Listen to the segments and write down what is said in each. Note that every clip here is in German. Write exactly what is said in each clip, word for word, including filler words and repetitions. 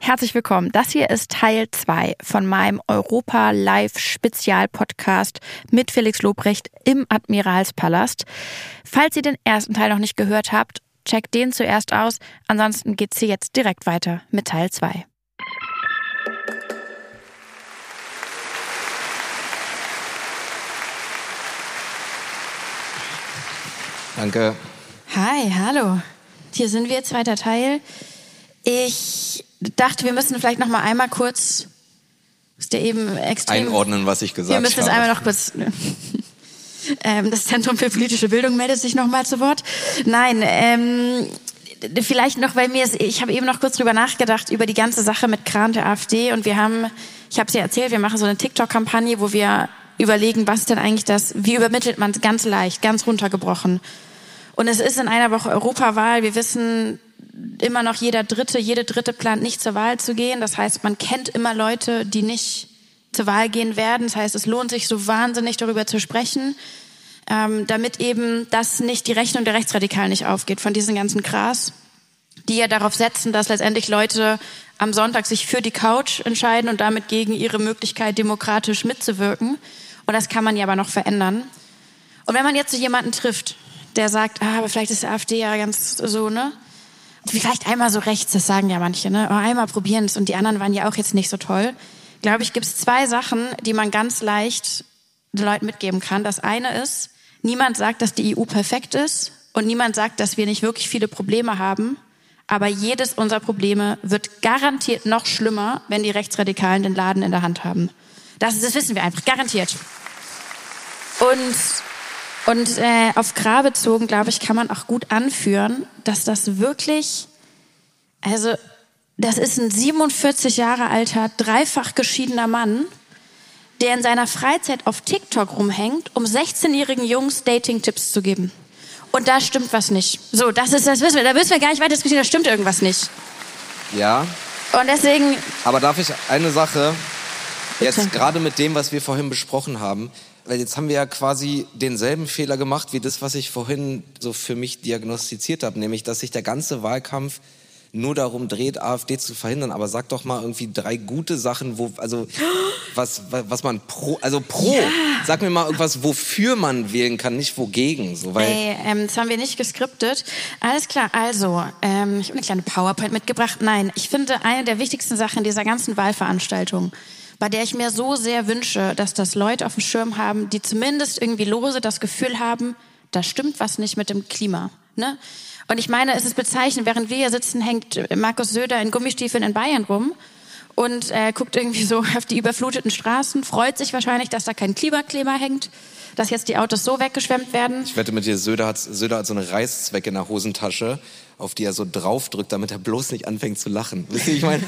herzlich willkommen. Das hier ist Teil zwei von meinem Europa-Live-Spezial-Podcast mit Felix Lobrecht im Admiralspalast. Falls ihr den ersten Teil noch nicht gehört habt, checkt den zuerst aus. Ansonsten geht's hier jetzt direkt weiter mit Teil zwei. Danke. Hi, hallo. Hier sind wir, zweiter Teil. Ich dachte, wir müssen vielleicht noch mal einmal kurz, ist der eben extrem einordnen, was ich gesagt habe. Wir müssen es einmal noch kurz. ähm, das Zentrum für politische Bildung meldet sich noch mal zu Wort. Nein, ähm, vielleicht noch, weil mir, ich habe eben noch kurz drüber nachgedacht über die ganze Sache mit Kran der AfD und wir haben, ich habe es ja erzählt, wir machen so eine TikTok-Kampagne, wo wir überlegen, was denn eigentlich das, wie übermittelt man es ganz leicht, ganz runtergebrochen. Und es ist in einer Woche Europawahl. Wir wissen immer noch, jeder Dritte, jede Dritte plant nicht zur Wahl zu gehen. Das heißt, man kennt immer Leute, die nicht zur Wahl gehen werden. Das heißt, es lohnt sich so wahnsinnig darüber zu sprechen, ähm, damit eben das nicht, die Rechnung der Rechtsradikalen nicht aufgeht von diesen ganzen Gras, die ja darauf setzen, dass letztendlich Leute am Sonntag sich für die Couch entscheiden und damit gegen ihre Möglichkeit, demokratisch mitzuwirken. Und das kann man ja aber noch verändern. Und wenn man jetzt so jemanden trifft, der sagt, ah, aber vielleicht ist die AfD ja ganz so, ne? Vielleicht einmal so rechts, das sagen ja manche, ne? Aber einmal probieren es und die anderen waren ja auch jetzt nicht so toll. Glaube ich, gibt es zwei Sachen, die man ganz leicht den Leuten mitgeben kann. Das eine ist, niemand sagt, dass die E U perfekt ist und niemand sagt, dass wir nicht wirklich viele Probleme haben. Aber jedes unserer Probleme wird garantiert noch schlimmer, wenn die Rechtsradikalen den Laden in der Hand haben. Das, das wissen wir einfach, garantiert. Und Und äh, auf Gra bezogen, glaube ich, kann man auch gut anführen, dass das wirklich, also das ist ein siebenundvierzig Jahre alter, dreifach geschiedener Mann, der in seiner Freizeit auf TikTok rumhängt, um sechzehnjährigen Jungs Dating-Tipps zu geben. Und da stimmt was nicht. So, das ist, das wissen wir, da müssen wir gar nicht weiter diskutieren, da stimmt irgendwas nicht. Ja. Und deswegen. Aber darf ich eine Sache, jetzt gerade mit dem, was wir vorhin besprochen haben, weil jetzt haben wir ja quasi denselben Fehler gemacht, wie das, was ich vorhin so für mich diagnostiziert habe, nämlich, dass sich der ganze Wahlkampf nur darum dreht, AfD zu verhindern. Aber sag doch mal irgendwie drei gute Sachen, wo, also, was, was man pro, also pro, ja. Sag mir mal irgendwas, wofür man wählen kann, nicht wogegen, so, weil. Ey, ähm, das haben wir nicht geskriptet. Alles klar, also, ähm, ich habe eine kleine PowerPoint mitgebracht. Nein, ich finde, eine der wichtigsten Sachen dieser ganzen Wahlveranstaltung, bei der ich mir so sehr wünsche, dass das Leute auf dem Schirm haben, die zumindest irgendwie lose das Gefühl haben, da stimmt was nicht mit dem Klima. Ne? Und ich meine, es ist bezeichnend, während wir hier sitzen, hängt Markus Söder in Gummistiefeln in Bayern rum und äh, guckt irgendwie so auf die überfluteten Straßen, freut sich wahrscheinlich, dass da kein Klimakleber hängt, dass jetzt die Autos so weggeschwemmt werden. Ich wette mit dir, Söder hat, Söder hat so eine Reißzwecke in der Hosentasche, auf die er so draufdrückt, damit er bloß nicht anfängt zu lachen. Wisst ihr, ich meine...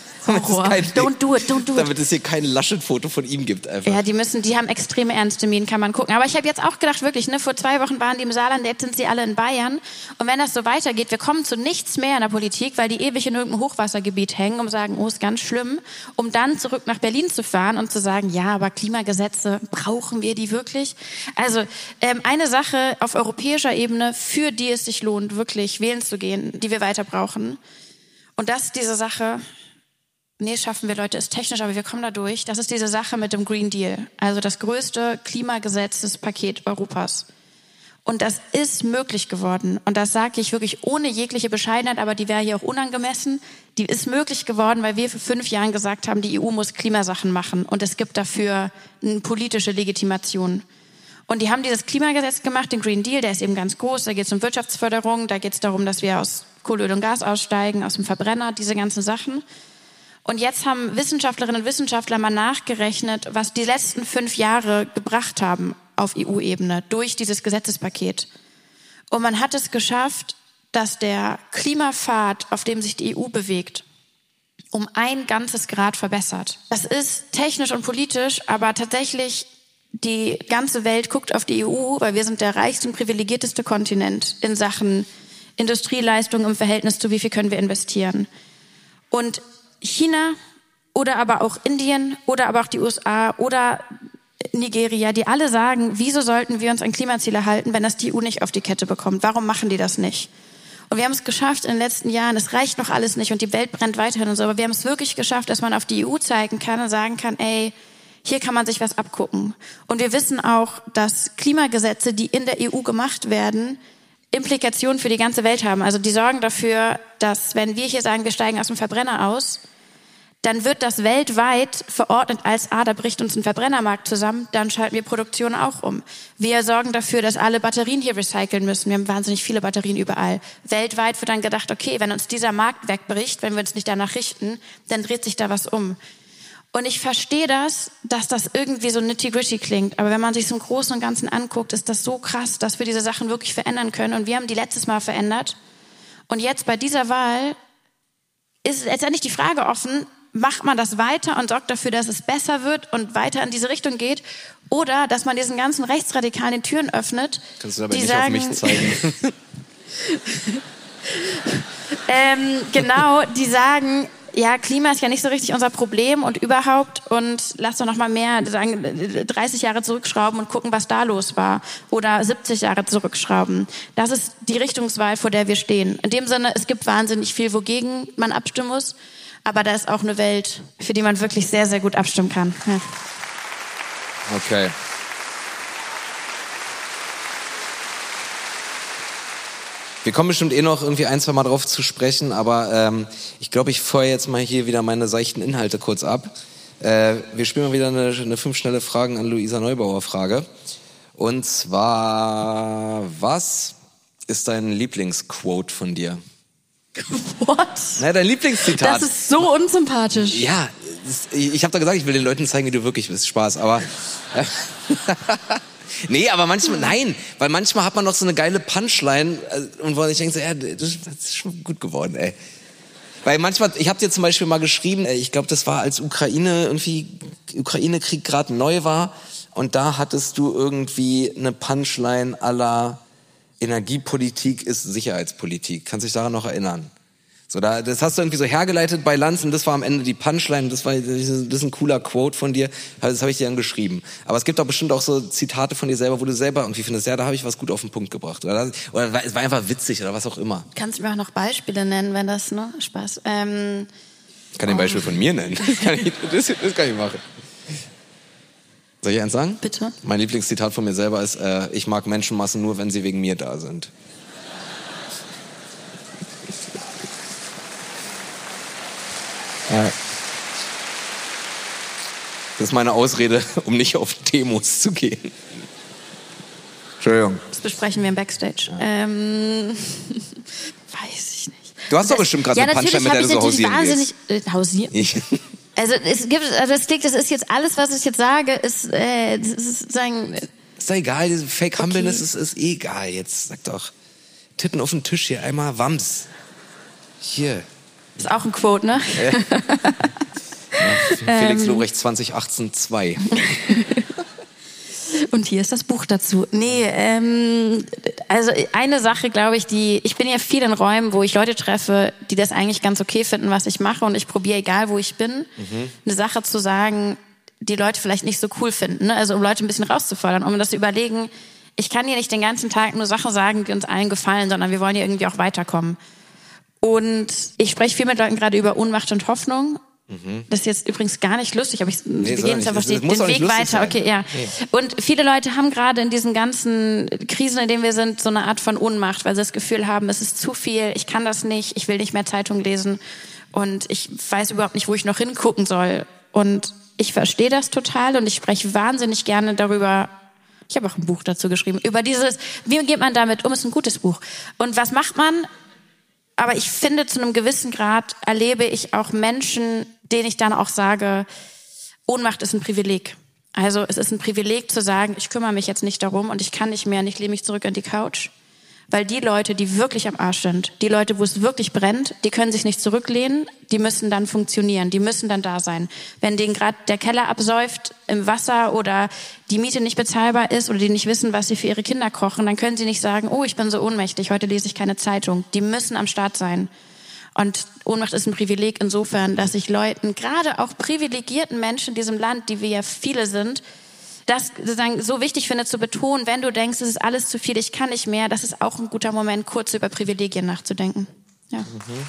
Kein, don't do it, don't do it. Damit es hier kein Laschet-Foto von ihm gibt einfach. Ja, die müssen, die haben extreme Ernsttermine, kann man gucken. Aber ich habe jetzt auch gedacht, wirklich, ne, vor zwei Wochen waren die im Saarland, jetzt sind sie alle in Bayern. Und wenn das so weitergeht, wir kommen zu nichts mehr in der Politik, weil die ewig in irgendeinem Hochwassergebiet hängen und sagen, oh, ist ganz schlimm, um dann zurück nach Berlin zu fahren und zu sagen, ja, aber Klimagesetze, brauchen wir die wirklich? Also ähm, eine Sache auf europäischer Ebene, für die es sich lohnt, wirklich wählen zu gehen, die wir weiter brauchen. Und das ist diese Sache... Nee, schaffen wir, Leute, ist technisch, aber wir kommen da durch. Das ist diese Sache mit dem Green Deal. Also das größte Klimagesetzespaket Europas. Und das ist möglich geworden. Und das sage ich wirklich ohne jegliche Bescheidenheit, aber die wäre hier auch unangemessen. Die ist möglich geworden, weil wir vor fünf Jahren gesagt haben, die E U muss Klimasachen machen. Und es gibt dafür eine politische Legitimation. Und die haben dieses Klimagesetz gemacht, den Green Deal, der ist eben ganz groß. Da geht es um Wirtschaftsförderung, da geht es darum, dass wir aus Kohle, Öl und Gas aussteigen, aus dem Verbrenner, diese ganzen Sachen. Und jetzt haben Wissenschaftlerinnen und Wissenschaftler mal nachgerechnet, was die letzten fünf Jahre gebracht haben auf E U-Ebene durch dieses Gesetzespaket. Und man hat es geschafft, dass der Klimapfad, auf dem sich die E U bewegt, um ein ganzes Grad verbessert. Das ist technisch und politisch, aber tatsächlich die ganze Welt guckt auf die E U, weil wir sind der reichste und privilegierteste Kontinent in Sachen Industrieleistung im Verhältnis zu wie viel können wir investieren. Und China oder aber auch Indien oder aber auch die U S A oder Nigeria, die alle sagen, wieso sollten wir uns an Klimaziele halten, wenn das die E U nicht auf die Kette bekommt? Warum machen die das nicht? Und wir haben es geschafft in den letzten Jahren, es reicht noch alles nicht und die Welt brennt weiterhin und so, aber wir haben es wirklich geschafft, dass man auf die E U zeigen kann und sagen kann, ey, hier kann man sich was abgucken. Und wir wissen auch, dass Klimagesetze, die in der E U gemacht werden, Implikationen für die ganze Welt haben. Also die sorgen dafür, dass wenn wir hier sagen, wir steigen aus dem Verbrenner aus, dann wird das weltweit verordnet als, ah, da bricht uns ein Verbrennermarkt zusammen, dann schalten wir Produktion auch um. Wir sorgen dafür, dass alle Batterien hier recyceln müssen. Wir haben wahnsinnig viele Batterien überall. Weltweit wird dann gedacht, okay, wenn uns dieser Markt wegbricht, wenn wir uns nicht danach richten, dann dreht sich da was um. Und ich verstehe das, dass das irgendwie so nitty-gritty klingt. Aber wenn man sich so im Großen und Ganzen anguckt, ist das so krass, dass wir diese Sachen wirklich verändern können. Und wir haben die letztes Mal verändert. Und jetzt bei dieser Wahl ist letztendlich die Frage offen, macht man das weiter und sorgt dafür, dass es besser wird und weiter in diese Richtung geht? Oder dass man diesen ganzen Rechtsradikalen die Türen öffnet. Kannst du dabei die nicht sagen, auf mich zeigen? ähm, genau, die sagen, ja, Klima ist ja nicht so richtig unser Problem und überhaupt und lass doch noch mal mehr sagen, dreißig Jahre zurückschrauben und gucken, was da los war oder siebzig Jahre zurückschrauben. Das ist die Richtungswahl, vor der wir stehen. In dem Sinne, es gibt wahnsinnig viel, wogegen man abstimmen muss, aber da ist auch eine Welt, für die man wirklich sehr, sehr gut abstimmen kann. Ja. Okay. Wir kommen bestimmt eh noch irgendwie ein, zwei Mal drauf zu sprechen, aber ähm, ich glaube, ich feuere jetzt mal hier wieder meine seichten Inhalte kurz ab. Äh, wir spielen mal wieder eine, eine fünf schnelle Fragen an Luisa Neubauer Frage. Und zwar, was ist dein Lieblingsquote von dir? What? Na, dein Lieblingszitat. Das ist so unsympathisch. Ja, das, ich habe da gesagt, ich will den Leuten zeigen, wie du wirklich bist. Spaß, aber... Nee, aber manchmal, nein, weil manchmal hat man noch so eine geile Punchline und wo ich denke so, ja, das ist schon gut geworden, ey. Weil manchmal, ich habe dir zum Beispiel mal geschrieben, ich glaube, das war als Ukraine irgendwie, Ukraine-Krieg gerade neu war und da hattest du irgendwie eine Punchline à la Energiepolitik ist Sicherheitspolitik. Kannst du dich daran noch erinnern? So, da, das hast du irgendwie so hergeleitet bei Lanz und das war am Ende die Punchline, das war, das ist ein cooler Quote von dir, das habe ich dir dann geschrieben. Aber es gibt doch bestimmt auch so Zitate von dir selber, wo du selber irgendwie findest, ja, da habe ich was gut auf den Punkt gebracht. Oder, oder es war einfach witzig oder was auch immer. Kannst du mir auch noch Beispiele nennen, wenn das, ne, Spaß. Ähm, ich kann dir ein Beispiel von mir nennen. Das kann ich, das, das kann ich machen. Soll ich eins sagen? Bitte. Mein Lieblingszitat von mir selber ist, äh, ich mag Menschenmassen nur, wenn sie wegen mir da sind. Ja. Das ist meine Ausrede, um nicht auf Demos zu gehen. Entschuldigung. Das besprechen wir im Backstage. Ja. Ähm, weiß ich nicht. Du hast doch bestimmt gerade ja, eine Punchline, mit der du so hausieren wahnsinnig, gehst. Äh, hausieren? Ich. Also es gibt, also es liegt, das ist jetzt alles, was ich jetzt sage, ist, äh, das ist sagen. Ist doch egal, diese Fake Humbleness okay. ist, ist egal. Jetzt sag doch, Titten auf den Tisch hier, einmal Wams. Hier. Ist auch ein Quote, ne? Ja. Ja, Felix Lobrecht zwanzig achtzehn zwei. Und hier ist das Buch dazu. Nee, ähm, also eine Sache, glaube ich, die, ich bin ja viel in Räumen, wo ich Leute treffe, die das eigentlich ganz okay finden, was ich mache und ich probiere, egal wo ich bin, mhm. eine Sache zu sagen, die Leute vielleicht nicht so cool finden, ne? Also um Leute ein bisschen rauszufordern, um das zu überlegen, ich kann hier nicht den ganzen Tag nur Sachen sagen, die uns allen gefallen, sondern wir wollen hier irgendwie auch weiterkommen. Und ich spreche viel mit Leuten gerade über Ohnmacht und Hoffnung. Mhm. Das ist jetzt übrigens gar nicht lustig, aber ich, nee, wir gehen jetzt einfach den, den Weg weiter. Sein. Okay, ja. Nee. Und viele Leute haben gerade in diesen ganzen Krisen, in denen wir sind, so eine Art von Ohnmacht, weil sie das Gefühl haben, es ist zu viel, ich kann das nicht, ich will nicht mehr Zeitung lesen und ich weiß überhaupt nicht, wo ich noch hingucken soll. Und ich verstehe das total und ich spreche wahnsinnig gerne darüber. Ich habe auch ein Buch dazu geschrieben, über dieses, wie geht man damit um, ist ein gutes Buch. Und was macht man? Aber ich finde, zu einem gewissen Grad erlebe ich auch Menschen, denen ich dann auch sage, Ohnmacht ist ein Privileg. Also es ist ein Privileg zu sagen, ich kümmere mich jetzt nicht darum und ich kann nicht mehr und ich lehne mich zurück an die Couch. Weil die Leute, die wirklich am Arsch sind, die Leute, wo es wirklich brennt, die können sich nicht zurücklehnen, die müssen dann funktionieren, die müssen dann da sein. Wenn denen gerade der Keller absäuft im Wasser oder die Miete nicht bezahlbar ist oder die nicht wissen, was sie für ihre Kinder kochen, dann können sie nicht sagen, oh, ich bin so ohnmächtig, heute lese ich keine Zeitung. Die müssen am Start sein. Und Ohnmacht ist ein Privileg insofern, dass ich Leuten, gerade auch privilegierten Menschen in diesem Land, die wir ja viele sind, das sozusagen so wichtig finde zu betonen, wenn du denkst, es ist alles zu viel, ich kann nicht mehr, das ist auch ein guter Moment, kurz über Privilegien nachzudenken. Ja. Mhm.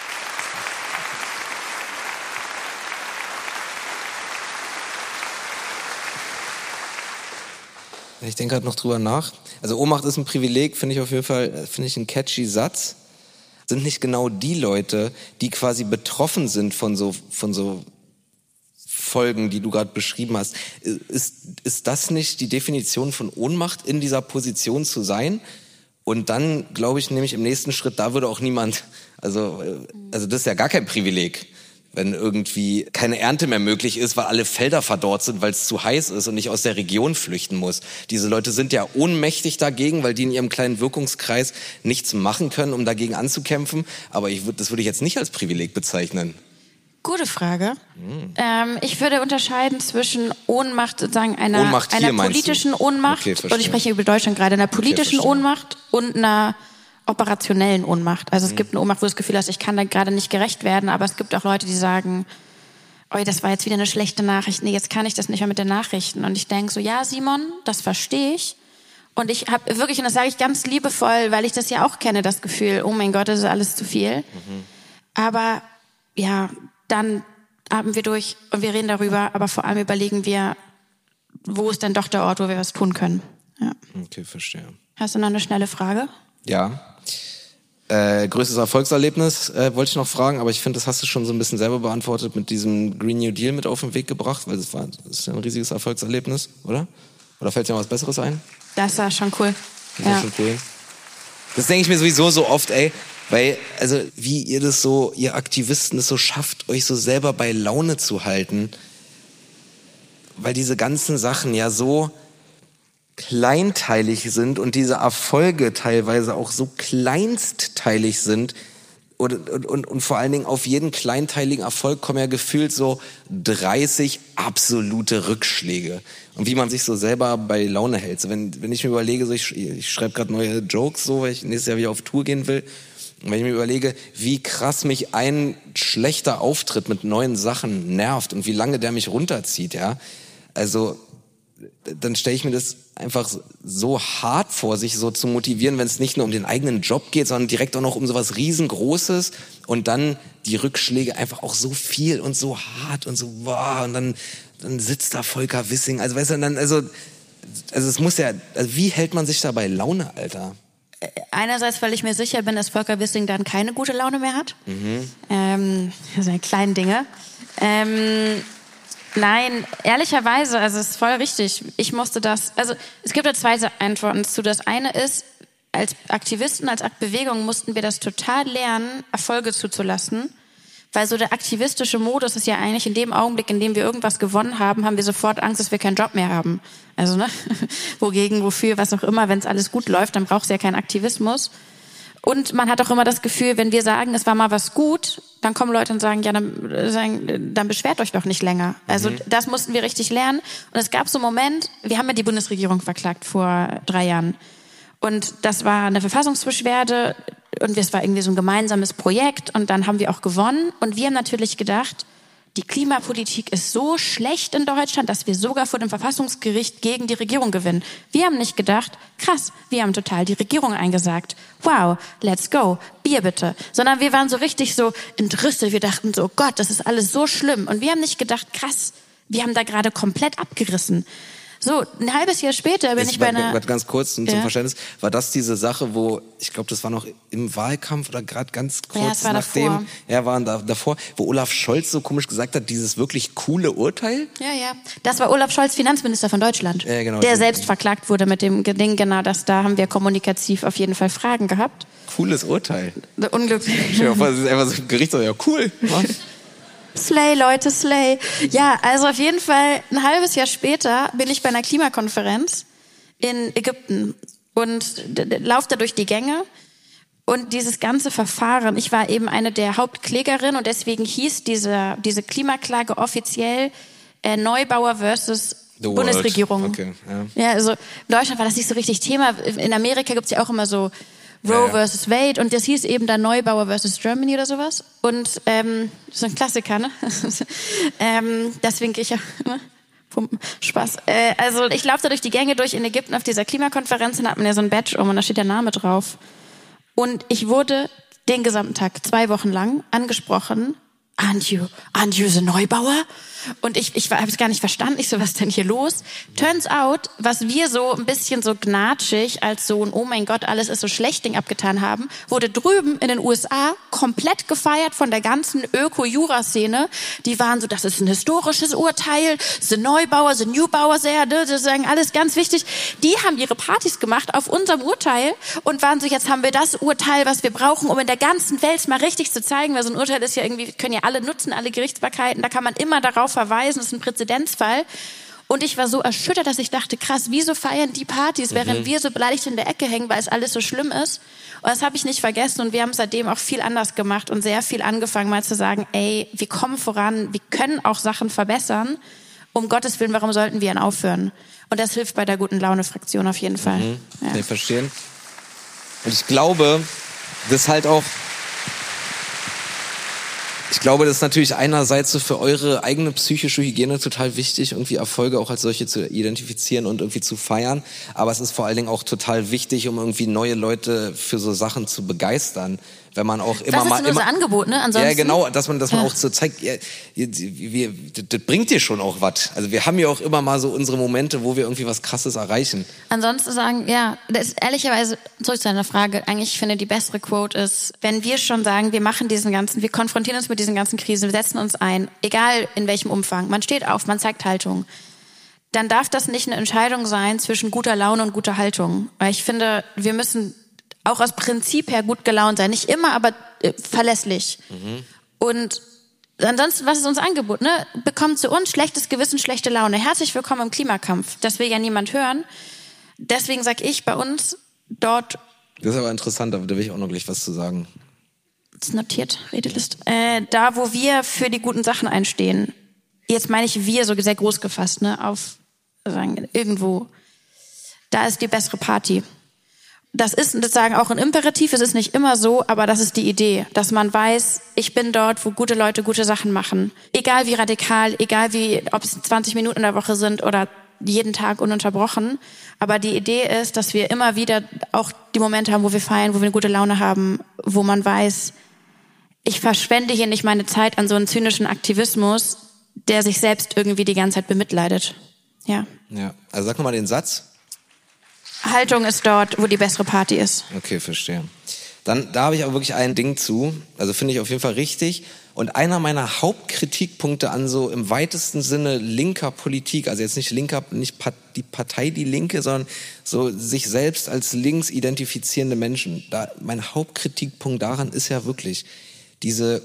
Ich denke gerade noch drüber nach. Also Ohnmacht ist ein Privileg, finde ich auf jeden Fall, finde ich einen catchy Satz. Sind nicht genau die Leute, die quasi betroffen sind von so von so Folgen, die du gerade beschrieben hast. Ist ist das nicht die Definition von Ohnmacht, in dieser Position zu sein? Und dann glaube ich nämlich im nächsten Schritt, da würde auch niemand, also also das ist ja gar kein Privileg, wenn irgendwie keine Ernte mehr möglich ist, weil alle Felder verdorrt sind, weil es zu heiß ist und ich aus der Region flüchten muss. Diese Leute sind ja ohnmächtig dagegen, weil die in ihrem kleinen Wirkungskreis nichts machen können, um dagegen anzukämpfen. Aber ich würd, das würde ich jetzt nicht als Privileg bezeichnen. Gute Frage. Hm. Ähm, ich würde unterscheiden zwischen Ohnmacht, sozusagen einer, Ohnmacht hier, einer politischen Ohnmacht, okay, und ich spreche über Deutschland gerade, einer politischen okay, Ohnmacht und einer operationellen Ohnmacht. Also es mhm. gibt eine Ohnmacht, wo du das Gefühl hast, ich kann da gerade nicht gerecht werden, aber es gibt auch Leute, die sagen, oh, das war jetzt wieder eine schlechte Nachricht, nee, jetzt kann ich das nicht mehr mit den Nachrichten. Und ich denke so, ja Simon, das verstehe ich. Und ich habe wirklich, und das sage ich ganz liebevoll, weil ich das ja auch kenne, das Gefühl, oh mein Gott, das ist alles zu viel. Mhm. Aber ja, dann atmen wir durch und wir reden darüber, aber vor allem überlegen wir, wo ist denn doch der Ort, wo wir was tun können. Ja. Okay, verstehe. Hast du noch eine schnelle Frage? Ja. Äh, größtes Erfolgserlebnis äh, wollte ich noch fragen, aber ich finde, das hast du schon so ein bisschen selber beantwortet, mit diesem Green New Deal mit auf den Weg gebracht, weil das war das ist ja ein riesiges Erfolgserlebnis, oder? Oder fällt dir noch was Besseres ein? Das war schon cool. Das war ja. schon cool. Das denke ich mir sowieso so oft, ey, weil, also wie ihr das so, ihr Aktivisten das so schafft, euch so selber bei Laune zu halten, weil diese ganzen Sachen ja so kleinteilig sind und diese Erfolge teilweise auch so kleinstteilig sind und, und, und, und vor allen Dingen auf jeden kleinteiligen Erfolg kommen ja gefühlt so dreißig absolute Rückschläge. Und wie man sich so selber bei Laune hält. So wenn, wenn ich mir überlege, so ich, ich schreibe gerade neue Jokes, so, weil ich nächstes Jahr wieder auf Tour gehen will. Und wenn ich mir überlege, wie krass mich ein schlechter Auftritt mit neuen Sachen nervt und wie lange der mich runterzieht, ja. Also, dann stelle ich mir das einfach so hart vor, sich so zu motivieren, wenn es nicht nur um den eigenen Job geht, sondern direkt auch noch um sowas riesengroßes und dann die Rückschläge einfach auch so viel und so hart und so, boah, und dann, dann sitzt da Volker Wissing, also weißt du, dann, also, also es muss ja, also wie hält man sich da bei Laune, Alter? Einerseits, weil ich mir sicher bin, dass Volker Wissing dann keine gute Laune mehr hat. Mhm. Ähm, das sind kleine Dinge. Ähm, Nein, ehrlicherweise, also es ist voll richtig. Ich musste das, also es gibt da zwei Antworten zu. Das eine ist, als Aktivisten, als Bewegung mussten wir das total lernen, Erfolge zuzulassen. Weil so der aktivistische Modus ist ja eigentlich in dem Augenblick, in dem wir irgendwas gewonnen haben, haben wir sofort Angst, dass wir keinen Job mehr haben. Also ne, wogegen, wofür, was auch immer, wenn es alles gut läuft, dann braucht es ja keinen Aktivismus. Und man hat auch immer das Gefühl, wenn wir sagen, es war mal was gut, dann kommen Leute und sagen, ja, dann, sagen, dann beschwert euch doch nicht länger. Also mhm. das mussten wir richtig lernen. Und es gab so einen Moment, wir haben ja die Bundesregierung verklagt vor drei Jahren. Und das war eine Verfassungsbeschwerde und es war irgendwie so ein gemeinsames Projekt und dann haben wir auch gewonnen. Und wir haben natürlich gedacht, die Klimapolitik ist so schlecht in Deutschland, dass wir sogar vor dem Verfassungsgericht gegen die Regierung gewinnen. Wir haben nicht gedacht, krass, wir haben total die Regierung eingesagt. Wow, let's go, Bier bitte. Sondern wir waren so richtig so entrüstet. Wir dachten so, Gott, das ist alles so schlimm. Und wir haben nicht gedacht, krass, wir haben da gerade komplett abgerissen. So, ein halbes Jahr später bin Jetzt ich bei einer... Ganz kurz zum ja. Verständnis, war das diese Sache, wo, ich glaube, das war noch im Wahlkampf oder gerade ganz kurz ja, nachdem, davor. ja, waren da, davor, wo Olaf Scholz so komisch gesagt hat, dieses wirklich coole Urteil? Ja, ja. Das war Olaf Scholz, Finanzminister von Deutschland. Ja, genau. Der selbst verklagt wurde mit dem Ding, genau das, da haben wir kommunikativ auf jeden Fall Fragen gehabt. Cooles Urteil. Unglücklich. Ich stell mir vor, das ist einfach so ein Gericht, so, ja, cool. Slay, Leute, slay. Ja, also auf jeden Fall ein halbes Jahr später bin ich bei einer Klimakonferenz in Ägypten und laufe da durch die Gänge und dieses ganze Verfahren, ich war eben eine der Hauptklägerinnen und deswegen hieß diese, diese Klimaklage offiziell äh, Neubauer versus The Bundesregierung. Okay, ja. Ja, also in Deutschland war das nicht so richtig Thema. In Amerika gibt's ja auch immer so Roe ja, ja. versus Wade und das hieß eben dann Neubauer versus Germany oder sowas. Und ähm, das ist ein Klassiker, ne? ähm, deswegen gehe ich ja immer Pumpen. Spaß. Äh, also ich laufe da durch die Gänge durch in Ägypten auf dieser Klimakonferenz und hab mir so ein Badge um und da steht der Name drauf. Und ich wurde den gesamten Tag, zwei Wochen lang, angesprochen. Aren't you, aren't you the Neubauer? Und ich, ich habe es gar nicht verstanden. Ich so, was ist denn hier los? Turns out, was wir so ein bisschen so gnatschig als so ein oh mein Gott, alles ist so schlecht Ding abgetan haben, wurde drüben in den U S A komplett gefeiert von der ganzen Öko-Jura-Szene. Die waren so, das ist ein historisches Urteil, the Neubauer, the Newbauer, sehr, das sagen alles ganz wichtig. Die haben ihre Partys gemacht auf unserem Urteil und waren so, jetzt haben wir das Urteil, was wir brauchen, um in der ganzen Welt mal richtig zu zeigen, weil so ein Urteil ist ja irgendwie, können ja alle nutzen, alle Gerichtsbarkeiten, da kann man immer darauf verweisen, das ist ein Präzedenzfall. Und ich war so erschüttert, dass ich dachte, krass, wieso feiern die Partys, während mhm. wir so beleidigt in der Ecke hängen, weil es alles so schlimm ist. Und das habe ich nicht vergessen und wir haben seitdem auch viel anders gemacht und sehr viel angefangen, mal zu sagen, ey, wir kommen voran, wir können auch Sachen verbessern. Um Gottes Willen, warum sollten wir denn aufhören? Und das hilft bei der guten Laune-Fraktion auf jeden Fall. Mhm. Ja. Kann ich verstehen. Und ich glaube, das halt auch Ich glaube, das ist natürlich einerseits so für eure eigene psychische Hygiene total wichtig, irgendwie Erfolge auch als solche zu identifizieren und irgendwie zu feiern. Aber es ist vor allen Dingen auch total wichtig, um irgendwie neue Leute für so Sachen zu begeistern. Wenn man auch immer das ist mal nur immer, unser Angebot, ne? Ansonsten, ja, genau, dass man, dass man ja. auch so zeigt, ja, wir, das bringt dir schon auch was. Also wir haben ja auch immer mal so unsere Momente, wo wir irgendwie was Krasses erreichen. Ansonsten sagen, ja, das ist ehrlicherweise, zurück zu deiner Frage, eigentlich, ich finde, die bessere Quote ist, wenn wir schon sagen, wir machen diesen ganzen, wir konfrontieren uns mit diesen ganzen Krisen, wir setzen uns ein, egal in welchem Umfang, man steht auf, man zeigt Haltung, dann darf das nicht eine Entscheidung sein zwischen guter Laune und guter Haltung. Weil ich finde, wir müssen auch aus Prinzip her gut gelaunt sein. Nicht immer, aber äh, verlässlich. Mhm. Und ansonsten, was ist unser Angebot? Ne? Bekommt zu uns schlechtes Gewissen, schlechte Laune. Herzlich willkommen im Klimakampf. Das will ja niemand hören. Deswegen sage ich bei uns dort... Das ist aber interessant, da will ich auch noch gleich was zu sagen. Das ist notiert, Redeliste. Äh, da, wo wir für die guten Sachen einstehen. Jetzt meine ich wir, so sehr groß gefasst, ne? Auf sagen, irgendwo. Da ist die bessere Party. Das ist sozusagen auch ein Imperativ, es ist nicht immer so, aber das ist die Idee, dass man weiß, ich bin dort, wo gute Leute gute Sachen machen. Egal wie radikal, egal wie, ob es zwanzig Minuten in der Woche sind oder jeden Tag ununterbrochen. Aber die Idee ist, dass wir immer wieder auch die Momente haben, wo wir feiern, wo wir eine gute Laune haben, wo man weiß, ich verschwende hier nicht meine Zeit an so einen zynischen Aktivismus, der sich selbst irgendwie die ganze Zeit bemitleidet. Ja. Ja, also sag nochmal den Satz. Haltung ist dort, wo die bessere Party ist. Okay, verstehe. Dann, da habe ich aber wirklich ein Ding zu. Also finde ich auf jeden Fall richtig. Und einer meiner Hauptkritikpunkte an so im weitesten Sinne linker Politik, also jetzt nicht linker, nicht die Partei Die Linke, sondern so sich selbst als links identifizierende Menschen. Da, mein Hauptkritikpunkt daran ist ja wirklich diese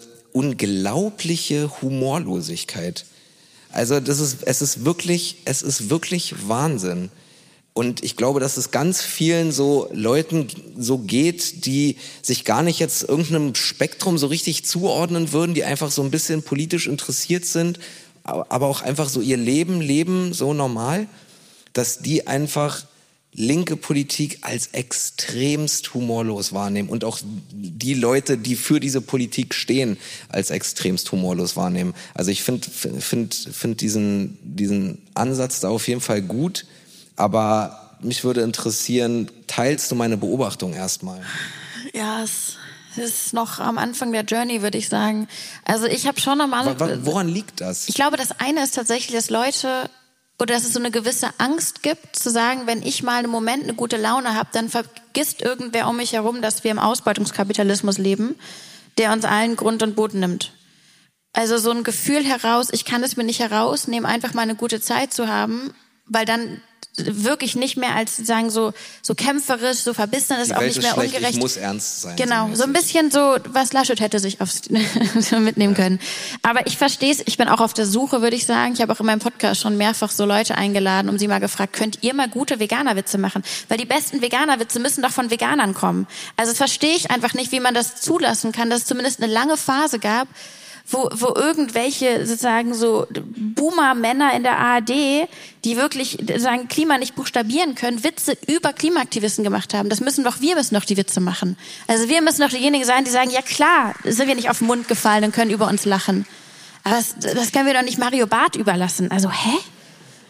unglaubliche Humorlosigkeit. Also das ist, es ist wirklich, es ist wirklich Wahnsinn. Und ich glaube, dass es ganz vielen so Leuten so geht, die sich gar nicht jetzt irgendeinem Spektrum so richtig zuordnen würden, die einfach so ein bisschen politisch interessiert sind, aber auch einfach so ihr Leben leben, so normal, dass die einfach linke Politik als extremst humorlos wahrnehmen und auch die Leute, die für diese Politik stehen, als extremst humorlos wahrnehmen. Also ich finde find, find diesen, diesen Ansatz da auf jeden Fall gut. Aber mich würde interessieren, teilst du meine Beobachtung erstmal? Ja, es ist noch am Anfang der Journey, würde ich sagen. Also ich habe schon am Anfang... Woran liegt das? Ich glaube, das eine ist tatsächlich, dass Leute, oder dass es so eine gewisse Angst gibt, zu sagen, wenn ich mal einen Moment eine gute Laune habe, dann vergisst irgendwer um mich herum, dass wir im Ausbeutungskapitalismus leben, der uns allen Grund und Boden nimmt. Also so ein Gefühl heraus, ich kann es mir nicht herausnehmen, einfach mal eine gute Zeit zu haben, weil dann wirklich nicht mehr als sagen so so kämpferisch, so verbissen, ist auch nicht mehr schlecht, ungerecht. Ich muss ernst sein. Genau, so ein bisschen so, was Laschet hätte sich aufs mitnehmen ja. können. Aber ich verstehe es, ich bin auch auf der Suche, würde ich sagen. Ich habe auch in meinem Podcast schon mehrfach so Leute eingeladen, um sie mal gefragt, könnt ihr mal gute Veganerwitze machen? Weil die besten Veganerwitze müssen doch von Veganern kommen. Also das verstehe ich einfach nicht, wie man das zulassen kann, dass es zumindest eine lange Phase gab, wo, wo irgendwelche sozusagen so Boomer-Männer in der A R D, die wirklich sagen Klima nicht buchstabieren können, Witze über Klimaaktivisten gemacht haben. Das müssen doch wir müssen doch die Witze machen. Also wir müssen doch diejenigen sein, die sagen, ja klar, sind wir nicht auf den Mund gefallen und können über uns lachen. Aber das, das können wir doch nicht Mario Barth überlassen. Also hä?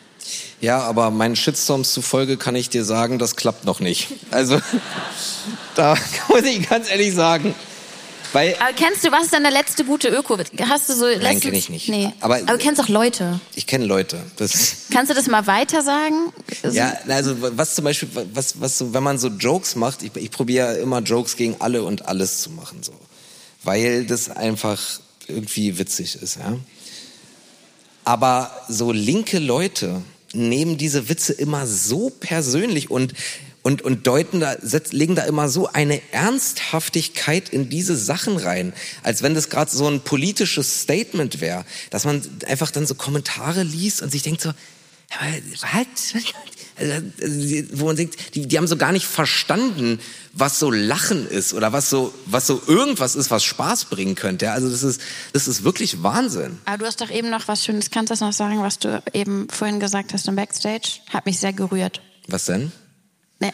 Ja, aber meinen Shitstorms zufolge kann ich dir sagen, das klappt noch nicht. Also, da muss ich ganz ehrlich sagen. Weil, aber kennst du, was ist denn der letzte gute Öko-Witz? Hast du so letztens, nein, kenne ich nicht. Nee. Aber, aber du kennst auch Leute. Ich kenne Leute. Das Kannst du das mal weiter sagen? Ja, also was zum Beispiel, was, was so, wenn man so Jokes macht, ich, ich probiere immer Jokes gegen alle und alles zu machen, so. Weil das einfach irgendwie witzig ist, ja. Aber so linke Leute nehmen diese Witze immer so persönlich und Und, und deuten da, legen da immer so eine Ernsthaftigkeit in diese Sachen rein, als wenn das gerade so ein politisches Statement wäre, dass man einfach dann so Kommentare liest und sich denkt so, was? Wo man denkt, die, die haben so gar nicht verstanden, was so Lachen ist oder was so, was so irgendwas ist, was Spaß bringen könnte. Also das ist, das ist wirklich Wahnsinn. Aber du hast doch eben noch was Schönes, kannst du das noch sagen, was du eben vorhin gesagt hast im Backstage? Hat mich sehr gerührt. Was denn? Nee.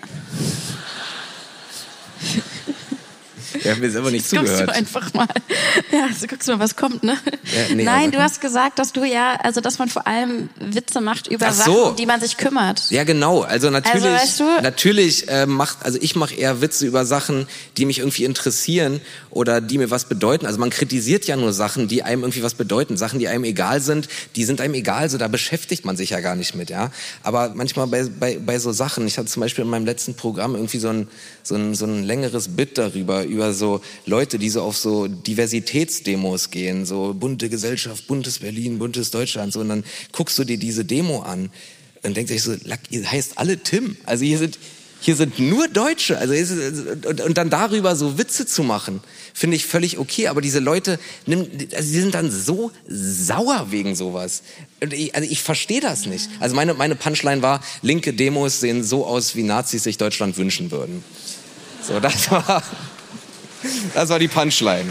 Wir haben mir selber nicht jetzt zugehört. Guckst du einfach mal. Ja, so guckst du mal, was kommt, ne? Ja, nee, Nein, du hast gesagt, dass du ja, also dass man vor allem Witze macht über Ach so. Sachen, um die man sich kümmert. Ja, genau. Also natürlich, also, weißt du? natürlich äh, macht, also ich mache eher Witze über Sachen, die mich irgendwie interessieren oder die mir was bedeuten. Also man kritisiert ja nur Sachen, die einem irgendwie was bedeuten. Sachen, die einem egal sind, die sind einem egal. So da beschäftigt man sich ja gar nicht mit, ja. Aber manchmal bei bei bei so Sachen. Ich hatte zum Beispiel in meinem letzten Programm irgendwie so ein so ein so ein längeres Bit darüber über so Leute, die so auf so Diversitätsdemos gehen, so bunte Gesellschaft, buntes Berlin, buntes Deutschland, so, und dann guckst du dir diese Demo an und denkst dich so, ihr heißt alle Tim, also hier sind hier sind nur Deutsche, also und, und dann darüber so Witze zu machen, finde ich völlig okay, aber diese Leute, also die sind dann so sauer wegen sowas. Ich, also ich verstehe das nicht. Also meine meine Punchline war, linke Demos sehen so aus, wie Nazis sich Deutschland wünschen würden. So, das war Das war die Punchline.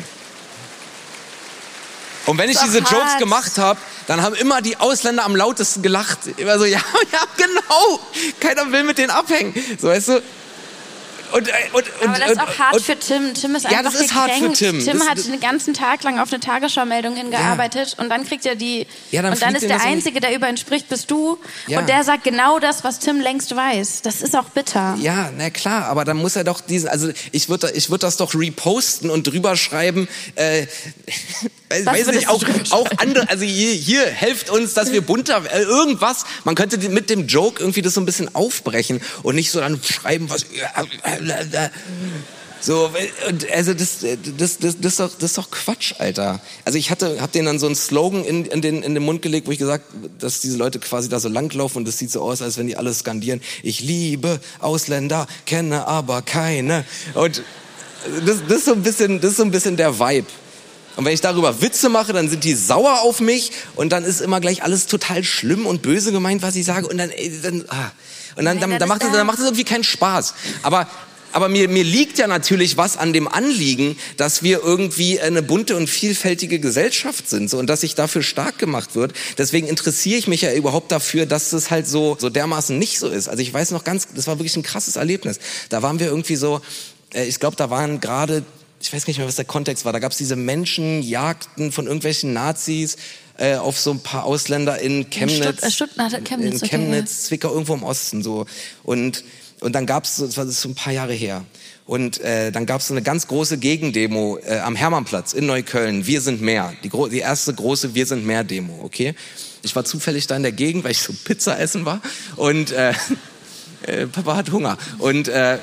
Und wenn ich diese hart. Jokes gemacht habe, dann haben immer die Ausländer am lautesten gelacht. Immer so, ja, ja, genau. Keiner will mit denen abhängen. So, weißt du? Und, und, und, aber das ist und, auch hart und, für Tim. Tim ist einfach ja, das ist hart für Tim. Tim das, hat den ganzen Tag lang auf eine Tagesschau-Meldung hingearbeitet ja. und dann kriegt er die. Ja, dann und dann ist der Einzige, der über ihn spricht, bist du. Ja. Und der sagt genau das, was Tim längst weiß. Das ist auch bitter. Ja, na klar, aber dann muss er doch diesen. Also ich würde, ich würde das doch reposten und drüber schreiben. Äh, weiß nicht, auch, auch andere. Also hier, hier helft uns, dass wir bunter. Äh, irgendwas. Man könnte mit dem Joke irgendwie das so ein bisschen aufbrechen und nicht so dann schreiben, was. So, und also das, das, das, das, ist doch, das ist doch Quatsch, Alter. Also ich hatte, hab denen dann so einen Slogan in, in, den, in den Mund gelegt, wo ich gesagt, dass diese Leute quasi da so langlaufen und das sieht so aus, als wenn die alle skandieren, ich liebe Ausländer, kenne aber keine. Und das, das ist so ein bisschen, das ist so ein bisschen der Vibe. Und wenn ich darüber Witze mache, dann sind die sauer auf mich und dann ist immer gleich alles total schlimm und böse gemeint, was ich sage und dann, dann ah. und dann, dann, dann macht es, dann macht es irgendwie keinen Spaß. Aber Aber mir, mir liegt ja natürlich was an dem Anliegen, dass wir irgendwie eine bunte und vielfältige Gesellschaft sind, so, und dass sich dafür stark gemacht wird. Deswegen interessiere ich mich ja überhaupt dafür, dass das halt so, so dermaßen nicht so ist. Also ich weiß noch ganz, das war wirklich ein krasses Erlebnis. Da waren wir irgendwie so, äh, ich glaube, da waren gerade, ich weiß nicht mehr, was der Kontext war, da gab es diese Menschenjagden von irgendwelchen Nazis äh, auf so ein paar Ausländer in Chemnitz, in, Stutt- äh, Chemnitz, in Chemnitz, okay, Zwickau, irgendwo im Osten so. Und Und dann gab's, das war so ein paar Jahre her, und äh, dann gab's so eine ganz große Gegendemo äh, am Hermannplatz in Neukölln. Wir sind mehr, die, gro- die erste große Wir sind mehr Demo, okay? Ich war zufällig da in der Gegend, weil ich so Pizza essen war und äh, äh, Papa hat Hunger und äh,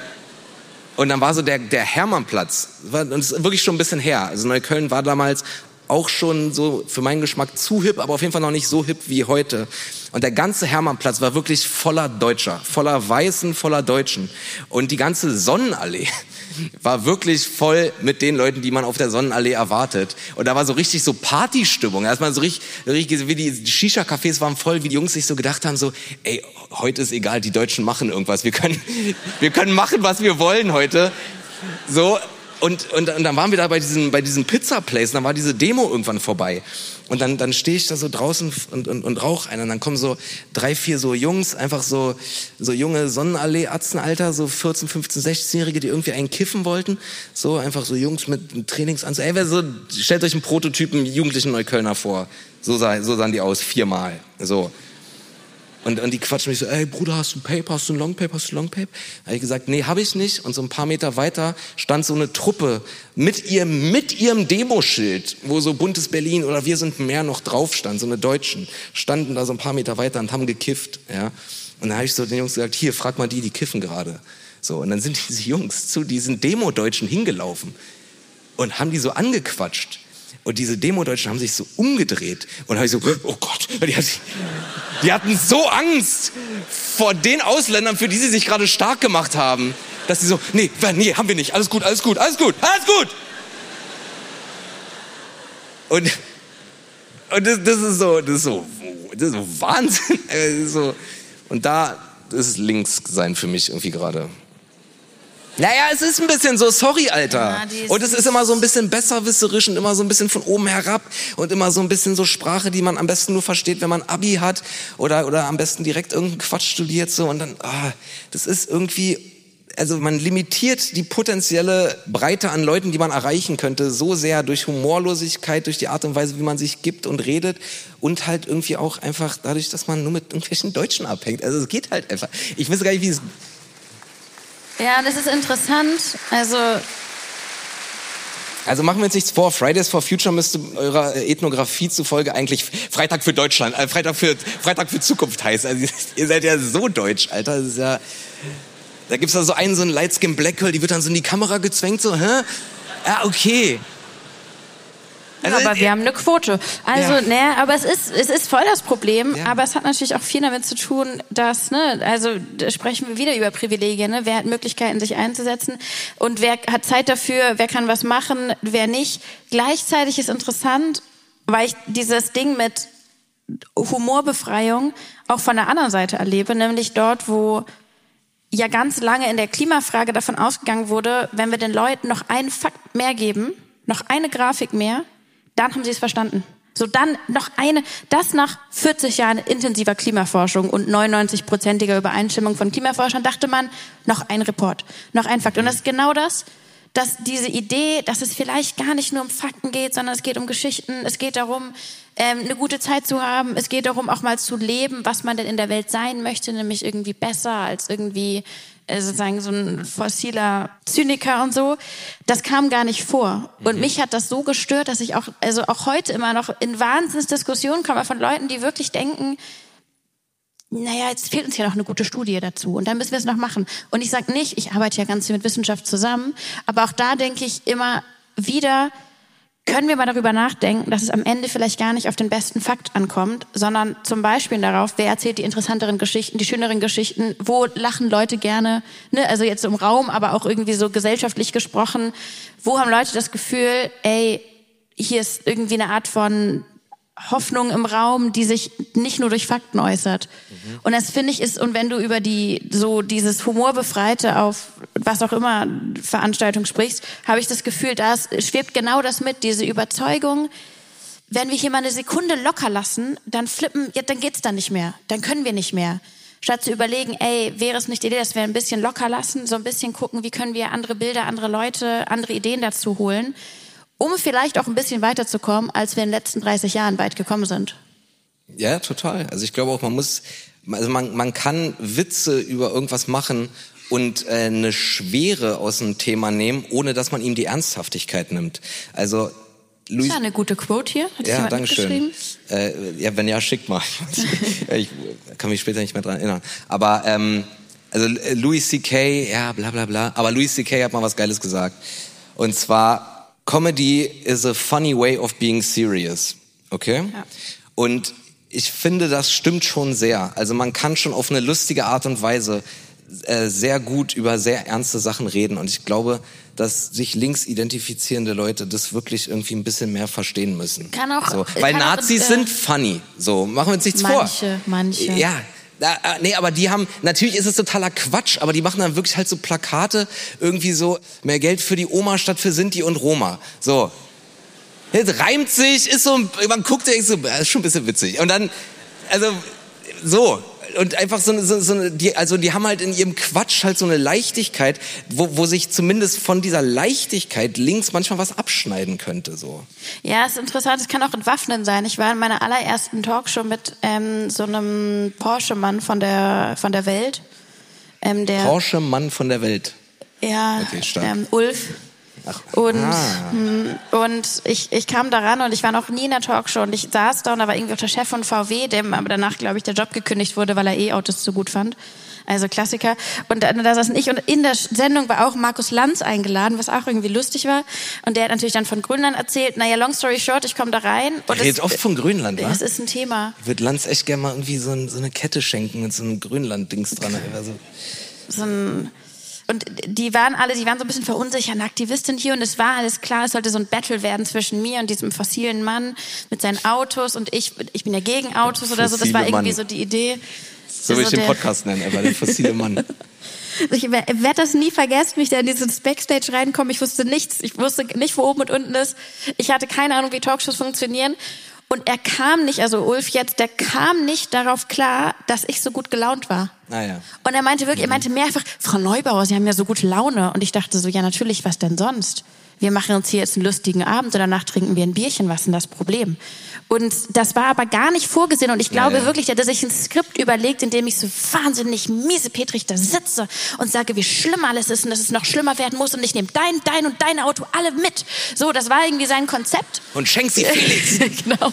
und dann war so der der Hermannplatz, war, und das ist wirklich schon ein bisschen her. Also Neukölln war damals auch schon so für meinen Geschmack zu hip, aber auf jeden Fall noch nicht so hip wie heute. Und der ganze Hermannplatz war wirklich voller Deutscher, voller Weißen, voller Deutschen. Und die ganze Sonnenallee war wirklich voll mit den Leuten, die man auf der Sonnenallee erwartet. Und da war so richtig so Partystimmung. Erstmal so richtig, richtig wie die Shisha-Cafés waren voll, wie die Jungs sich so gedacht haben, so, ey, heute ist egal, die Deutschen machen irgendwas. Wir können, wir können machen, was wir wollen heute. So. Und, und, und dann waren wir da bei diesem, bei diesem Pizza-Place, und dann war diese Demo irgendwann vorbei. Und dann, dann stehe ich da so draußen und, und, und rauche einen. Und dann kommen so drei, vier so Jungs, einfach so, so junge Sonnenallee-Atzenalter, so vierzehn, fünfzehn, sechzehnjährige, die irgendwie einen kiffen wollten. So einfach so Jungs mit Trainingsanzug. Ey, so, stellt euch einen Prototypen jugendlichen Neuköllner vor. So, sah, so sahen die aus, viermal. So. Und, und die quatschen mich so, ey Bruder, hast du ein Paper, hast du ein Longpape, hast du ein Longpape? Da habe ich gesagt, nee, habe ich nicht. Und so ein paar Meter weiter stand so eine Truppe mit ihrem, mit ihrem Demoschild, wo so buntes Berlin oder wir sind mehr noch drauf stand, so eine Deutschen, standen da so ein paar Meter weiter und haben gekifft. Ja? Und dann habe ich so den Jungs gesagt, hier, frag mal die, die kiffen gerade. So, und dann sind diese Jungs zu diesen Demo-Deutschen hingelaufen und haben die so angequatscht. Und diese Demo-Deutschen haben sich so umgedreht. Und habe ich so, oh Gott, die, hat, die hatten so Angst vor den Ausländern, für die sie sich gerade stark gemacht haben, dass sie so, nee, nee, haben wir nicht, alles gut, alles gut, alles gut, alles gut. Und, und das, das ist so, das ist so, das ist so Wahnsinn. Das ist so, und da ist links sein für mich irgendwie gerade. Naja, es ist ein bisschen so, sorry, Alter. Ja, und es ist immer so ein bisschen besserwisserisch und immer so ein bisschen von oben herab und immer so ein bisschen so Sprache, die man am besten nur versteht, wenn man Abi hat oder, oder am besten direkt irgendeinen Quatsch studiert so und dann, ah, das ist irgendwie, also man limitiert die potenzielle Breite an Leuten, die man erreichen könnte, so sehr durch Humorlosigkeit, durch die Art und Weise, wie man sich gibt und redet und halt irgendwie auch einfach dadurch, dass man nur mit irgendwelchen Deutschen abhängt. Also es geht halt einfach. Ich weiß gar nicht, wie es... Ja, das ist interessant. Also, also machen wir uns nichts vor. Fridays for Future müsste eurer Ethnographie zufolge eigentlich Freitag für Deutschland, äh, Freitag für Freitag für Zukunft heißen. Also ihr seid ja so deutsch, Alter. Das ist ja, da gibt's da so einen, so einen Lightskin Black Girl, die wird dann so in die Kamera gezwängt, so, hä? Ja, okay. Also, aber wir haben eine Quote. Also, ja. ne, aber es ist, es ist voll das Problem. Ja. Aber es hat natürlich auch viel damit zu tun, dass, ne, also, da sprechen wir wieder über Privilegien, ne? Wer hat Möglichkeiten, sich einzusetzen? Und wer hat Zeit dafür? Wer kann was machen? Wer nicht? Gleichzeitig ist interessant, weil ich dieses Ding mit Humorbefreiung auch von der anderen Seite erlebe, nämlich dort, wo ja ganz lange in der Klimafrage davon ausgegangen wurde, wenn wir den Leuten noch einen Fakt mehr geben, noch eine Grafik mehr, dann haben sie es verstanden. So, dann noch eine, das nach vierzig Jahren intensiver Klimaforschung und neunundneunzig-prozentiger Übereinstimmung von Klimaforschern dachte man, noch ein Report, noch ein Fakt. Und das ist genau das, dass diese Idee, dass es vielleicht gar nicht nur um Fakten geht, sondern es geht um Geschichten, es geht darum, ähm, eine gute Zeit zu haben, es geht darum, auch mal zu leben, was man denn in der Welt sein möchte, nämlich irgendwie besser als irgendwie äh, sozusagen so ein fossiler Zyniker und so. Das kam gar nicht vor. Und mhm. mich hat das so gestört, dass ich auch, also auch heute immer noch in Wahnsinnsdiskussionen komme von Leuten, die wirklich denken, naja, jetzt fehlt uns ja noch eine gute Studie dazu und dann müssen wir es noch machen. Und ich sage nicht, ich arbeite ja ganz viel mit Wissenschaft zusammen, aber auch da denke ich immer wieder, können wir mal darüber nachdenken, dass es am Ende vielleicht gar nicht auf den besten Fakt ankommt, sondern zum Beispiel darauf, wer erzählt die interessanteren Geschichten, die schöneren Geschichten, wo lachen Leute gerne, ne? Also jetzt im Raum, aber auch irgendwie so gesellschaftlich gesprochen, wo haben Leute das Gefühl, ey, hier ist irgendwie eine Art von Hoffnung im Raum, die sich nicht nur durch Fakten äußert. Mhm. Und das finde ich ist, und wenn du über die, so dieses Humorbefreite auf was auch immer Veranstaltung sprichst, habe ich das Gefühl, da schwebt genau das mit, diese Überzeugung, wenn wir hier mal eine Sekunde locker lassen, dann flippen, ja, dann geht's dann nicht mehr, dann können wir nicht mehr. Statt zu überlegen, ey, wäre es nicht die Idee, dass wir ein bisschen locker lassen, so ein bisschen gucken, wie können wir andere Bilder, andere Leute, andere Ideen dazu holen, um vielleicht auch ein bisschen weiterzukommen, als wir in den letzten dreißig Jahren weit gekommen sind. Ja, total. Also ich glaube auch, man muss, also man, man kann Witze über irgendwas machen und äh, eine Schwere aus dem Thema nehmen, ohne dass man ihm die Ernsthaftigkeit nimmt. Also Louis, das ist ja eine gute Quote hier. Hat ja, danke schön. Äh, ja, wenn ja, schickt mal. Ich kann mich später nicht mehr dran erinnern. Aber ähm, also Louis C K, ja, bla bla bla. Aber Louis C K hat mal was Geiles gesagt. Und zwar: Comedy is a funny way of being serious, okay? Ja. Und ich finde, das stimmt schon sehr. Also man kann schon auf eine lustige Art und Weise äh, sehr gut über sehr ernste Sachen reden. Und ich glaube, dass sich links identifizierende Leute das wirklich irgendwie ein bisschen mehr verstehen müssen. Kann auch. So. Weil kann Nazis auch, äh, sind funny. So, machen wir uns nichts manche, vor. Manche, manche. Ja. Äh, nee, aber die haben, natürlich ist es totaler Quatsch, aber die machen dann wirklich halt so Plakate, irgendwie so, mehr Geld für die Oma statt für Sinti und Roma. So. Jetzt reimt sich, ist so, man guckt ja so, ist schon ein bisschen witzig. Und dann, also, so, und einfach so eine, so, so eine die, also die haben halt in ihrem Quatsch halt so eine Leichtigkeit, wo, wo sich zumindest von dieser Leichtigkeit links manchmal was abschneiden könnte, so. Ja, ist interessant, es kann auch entwaffnen sein. Ich war in meiner allerersten Talkshow mit ähm, so einem Porsche-Mann von der, von der Welt. Ähm, der, Porsche-Mann von der Welt. Ja, okay, stark. Ähm, Ulf. Ach, und ah. und ich, ich kam da ran und ich war noch nie in der Talkshow und ich saß da und da war irgendwie auch der Chef von V W, dem aber danach, glaube ich, der Job gekündigt wurde, weil er E-Autos so gut fand. Also Klassiker. Und da, da saßen ich und in der Sendung war auch Markus Lanz eingeladen, was auch irgendwie lustig war. Und der hat natürlich dann von Grönland erzählt. Naja, long story short, ich komme da rein. Und er redet oft von Grönland, wa? Das ist ein Thema. Ich würde Lanz echt gerne mal irgendwie so, ein, so eine Kette schenken mit so einem Grönland-Dings dran. Also. So ein... Und die waren alle, die waren so ein bisschen verunsichert, eine Aktivistin hier und es war alles klar, es sollte so ein Battle werden zwischen mir und diesem fossilen Mann mit seinen Autos und ich, ich bin ja gegen Autos der oder so, das war irgendwie Mann. So die Idee. So will ich den Podcast nennen, aber der fossile Mann. Ich werde das nie vergessen, wie ich da in dieses Backstage reinkomme, ich wusste nichts, ich wusste nicht, wo oben und unten ist, ich hatte keine Ahnung, wie Talkshows funktionieren. Und er kam nicht, also Ulf jetzt, der kam nicht darauf klar, dass ich so gut gelaunt war. Ah, ja. Und er meinte wirklich, er meinte mehrfach, Frau Neubauer, Sie haben ja so gute Laune. Und ich dachte so, ja natürlich, was denn sonst? Wir machen uns hier jetzt einen lustigen Abend und danach trinken wir ein Bierchen, was ist denn das Problem? Und das war aber gar nicht vorgesehen und ich glaube ja, ja. wirklich, er hat sich ein Skript überlegt, in dem ich so wahnsinnig miesepetrig da sitze und sage, wie schlimm alles ist und dass es noch schlimmer werden muss und ich nehme dein, dein und dein Auto alle mit. So, das war irgendwie sein Konzept. Und schenk sie Felix. Genau.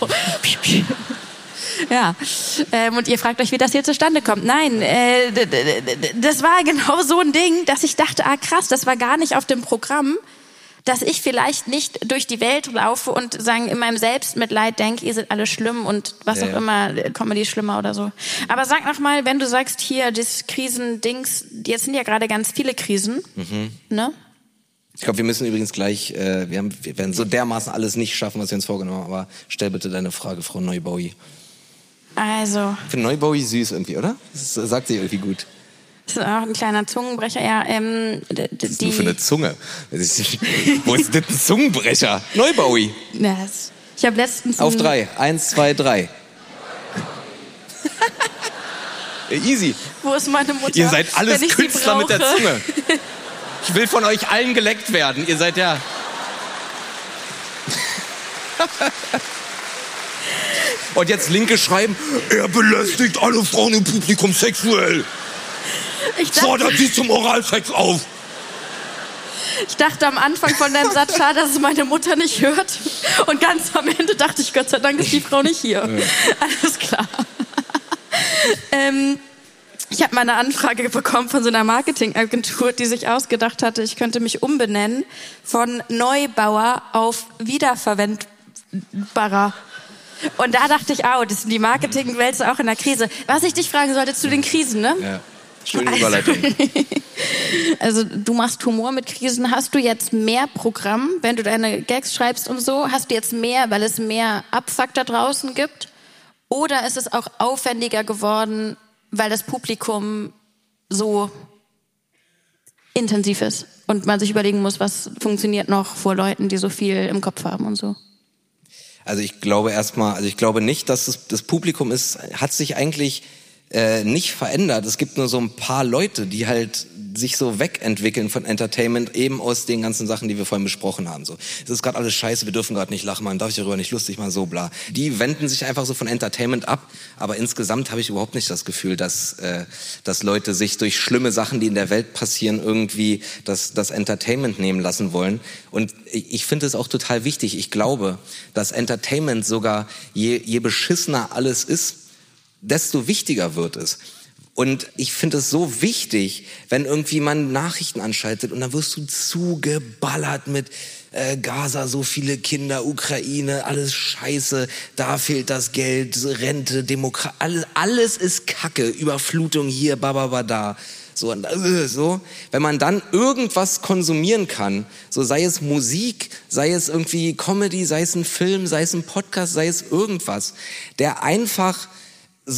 Ja, ähm, und ihr fragt euch, wie das hier zustande kommt. Nein, äh, d- d- d- das war genau so ein Ding, dass ich dachte, ah krass, das war gar nicht auf dem Programm, dass ich vielleicht nicht durch die Welt laufe und sagen in meinem Selbstmitleid denke, ihr seid alle schlimm und was ja, auch ja. immer, Comedy ist schlimmer oder so. Aber sag noch mal, wenn du sagst, hier, das Krisendings, jetzt sind ja gerade ganz viele Krisen, mhm. ne? Ich glaube, wir müssen übrigens gleich, äh, wir, haben, wir werden so dermaßen alles nicht schaffen, was wir uns vorgenommen haben, aber stell bitte deine Frage, Frau Neubaui. Also. Ich finde Neubaui süß irgendwie, oder? Das sagt sie irgendwie gut. Das ist auch ein kleiner Zungenbrecher, ja. Ähm, d- Was ist die, nur für eine Zunge? Wo ist denn ein Zungenbrecher? Neubaui. Das, ich habe letztens... Auf drei. Eins, zwei, drei. Easy. Wo ist meine Mutter? Ihr seid alles wenn ich Künstler sie mit der brauche? Zunge. Ich will von euch allen geleckt werden. Ihr seid ja... Und jetzt Linke schreiben, er belästigt alle Frauen im Publikum sexuell. Ich dachte, Fordert sie zum Oralsex auf. ich dachte am Anfang von deinem Satz, schade, dass es meine Mutter nicht hört. Und ganz am Ende dachte ich, Gott sei Dank ist die Frau nicht hier. Ja. Alles klar. ähm, ich habe mal eine Anfrage bekommen von so einer Marketingagentur, die sich ausgedacht hatte, ich könnte mich umbenennen von Neubauer auf wiederverwendbarer. Und da dachte ich, au, das sind die Marketingwelt ist auch in der Krise. Was ich dich fragen sollte zu den Krisen, ne? Ja, schöne Überleitung. Also du machst Humor mit Krisen. Hast du jetzt mehr Programm, wenn du deine Gags schreibst und so? Hast du jetzt mehr, weil es mehr Abfuck da draußen gibt? Oder ist es auch aufwendiger geworden, weil das Publikum so intensiv ist und man sich überlegen muss, was funktioniert noch vor Leuten, die so viel im Kopf haben und so? Also ich glaube erstmal, also ich glaube nicht, dass es, das Publikum ist, hat sich eigentlich äh, nicht verändert. Es gibt nur so ein paar Leute, die halt sich so wegentwickeln von Entertainment, eben aus den ganzen Sachen, die wir vorhin besprochen haben. So, es ist gerade alles scheiße, wir dürfen gerade nicht lachen, man darf sich darüber nicht lustig machen, so bla. Die wenden sich einfach so von Entertainment ab, aber insgesamt habe ich überhaupt nicht das Gefühl, dass äh, dass Leute sich durch schlimme Sachen, die in der Welt passieren, irgendwie das das Entertainment nehmen lassen wollen. Und ich, ich finde es auch total wichtig. Ich glaube, dass Entertainment sogar je je beschissener alles ist, desto wichtiger wird es. Und ich finde es so wichtig, wenn irgendwie man Nachrichten anschaltet und dann wirst du zugeballert mit äh, Gaza, so viele Kinder, Ukraine, alles scheiße, da fehlt das Geld, Rente, Demokratie, alles, alles ist Kacke, Überflutung hier, bababa da. So, und, äh, so, wenn man dann irgendwas konsumieren kann, so sei es Musik, sei es irgendwie Comedy, sei es ein Film, sei es ein Podcast, sei es irgendwas, der einfach so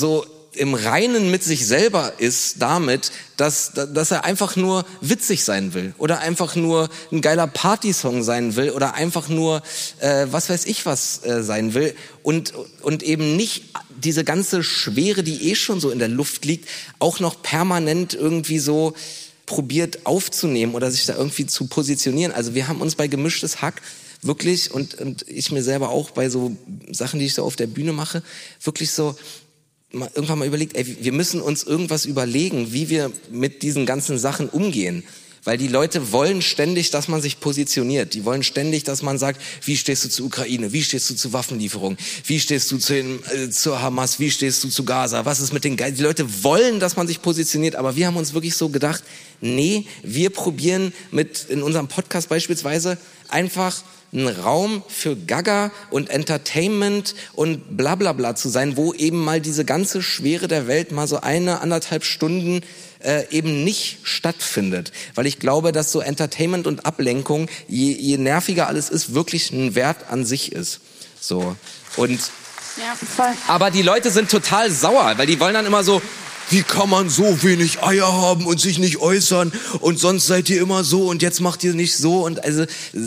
im Reinen mit sich selber ist damit, dass, dass er einfach nur witzig sein will oder einfach nur ein geiler Partysong sein will oder einfach nur, äh, was weiß ich was äh, sein will und, und eben nicht diese ganze Schwere, die eh schon so in der Luft liegt, auch noch permanent irgendwie so probiert aufzunehmen oder sich da irgendwie zu positionieren. Also wir haben uns bei Gemischtes Hack wirklich, und, und ich mir selber auch bei so Sachen, die ich so auf der Bühne mache, wirklich so mal, irgendwann mal überlegt, ey, wir müssen uns irgendwas überlegen, wie wir mit diesen ganzen Sachen umgehen. Weil die Leute wollen ständig, dass man sich positioniert. Die wollen ständig, dass man sagt, wie stehst du zur Ukraine? Wie stehst du zu Waffenlieferungen? Wie stehst du zu den, äh, zur Hamas? Wie stehst du zu Gaza? Was ist mit den Ge- Die Leute wollen, dass man sich positioniert, aber wir haben uns wirklich so gedacht, nee, wir probieren mit, in unserem Podcast beispielsweise, einfach ein Raum für Gaga und Entertainment und bla bla bla zu sein, wo eben mal diese ganze Schwere der Welt mal so eine, anderthalb Stunden äh, eben nicht stattfindet. Weil ich glaube, dass so Entertainment und Ablenkung, je, je nerviger alles ist, wirklich ein Wert an sich ist. So. Und ja, voll. Aber die Leute sind total sauer, weil die wollen dann immer so, wie kann man so wenig Eier haben und sich nicht äußern und sonst seid ihr immer so und jetzt macht ihr nicht so und also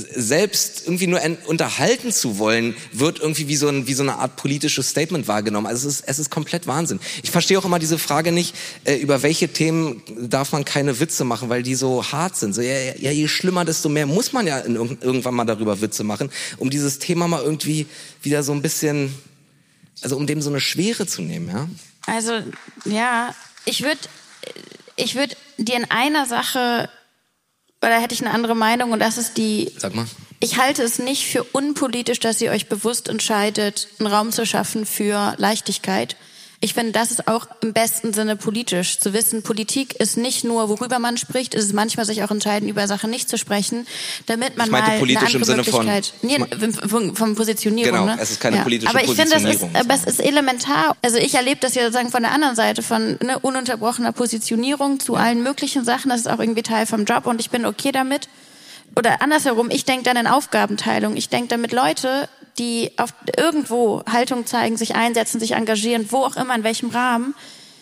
selbst irgendwie nur unterhalten zu wollen, wird irgendwie wie so, ein, wie so eine Art politisches Statement wahrgenommen. Also es ist, es ist komplett Wahnsinn. Ich verstehe auch immer diese Frage nicht, äh, über welche Themen darf man keine Witze machen, weil die so hart sind. So, ja, ja, je schlimmer, desto mehr muss man ja in, irgendwann mal darüber Witze machen, um dieses Thema mal irgendwie wieder so ein bisschen, also um dem so eine Schwere zu nehmen, ja. Also, ja, ich würde ich würd dir in einer Sache, oder hätte ich eine andere Meinung, und das ist die, Sag mal. Ich halte es nicht für unpolitisch, dass ihr euch bewusst entscheidet, einen Raum zu schaffen für Leichtigkeit. Ich finde, das ist auch im besten Sinne politisch. Zu wissen, Politik ist nicht nur, worüber man spricht, es ist manchmal sich auch entscheiden, über Sachen nicht zu sprechen, damit man ich meinte mal politisch eine andere im Sinne von, Möglichkeit... Nee, von, von Positionierung. Genau, ne? es ist keine ja. politische aber ich Positionierung. finde, das ist, aber es ist elementar. Also ich erlebe das ja sozusagen von der anderen Seite, von ne, ununterbrochener Positionierung zu allen möglichen Sachen. Das ist auch irgendwie Teil vom Job und ich bin okay damit. Oder andersherum, ich denke dann in Aufgabenteilung. Ich denke damit Leute, die auf irgendwo Haltung zeigen, sich einsetzen, sich engagieren, wo auch immer, in welchem Rahmen,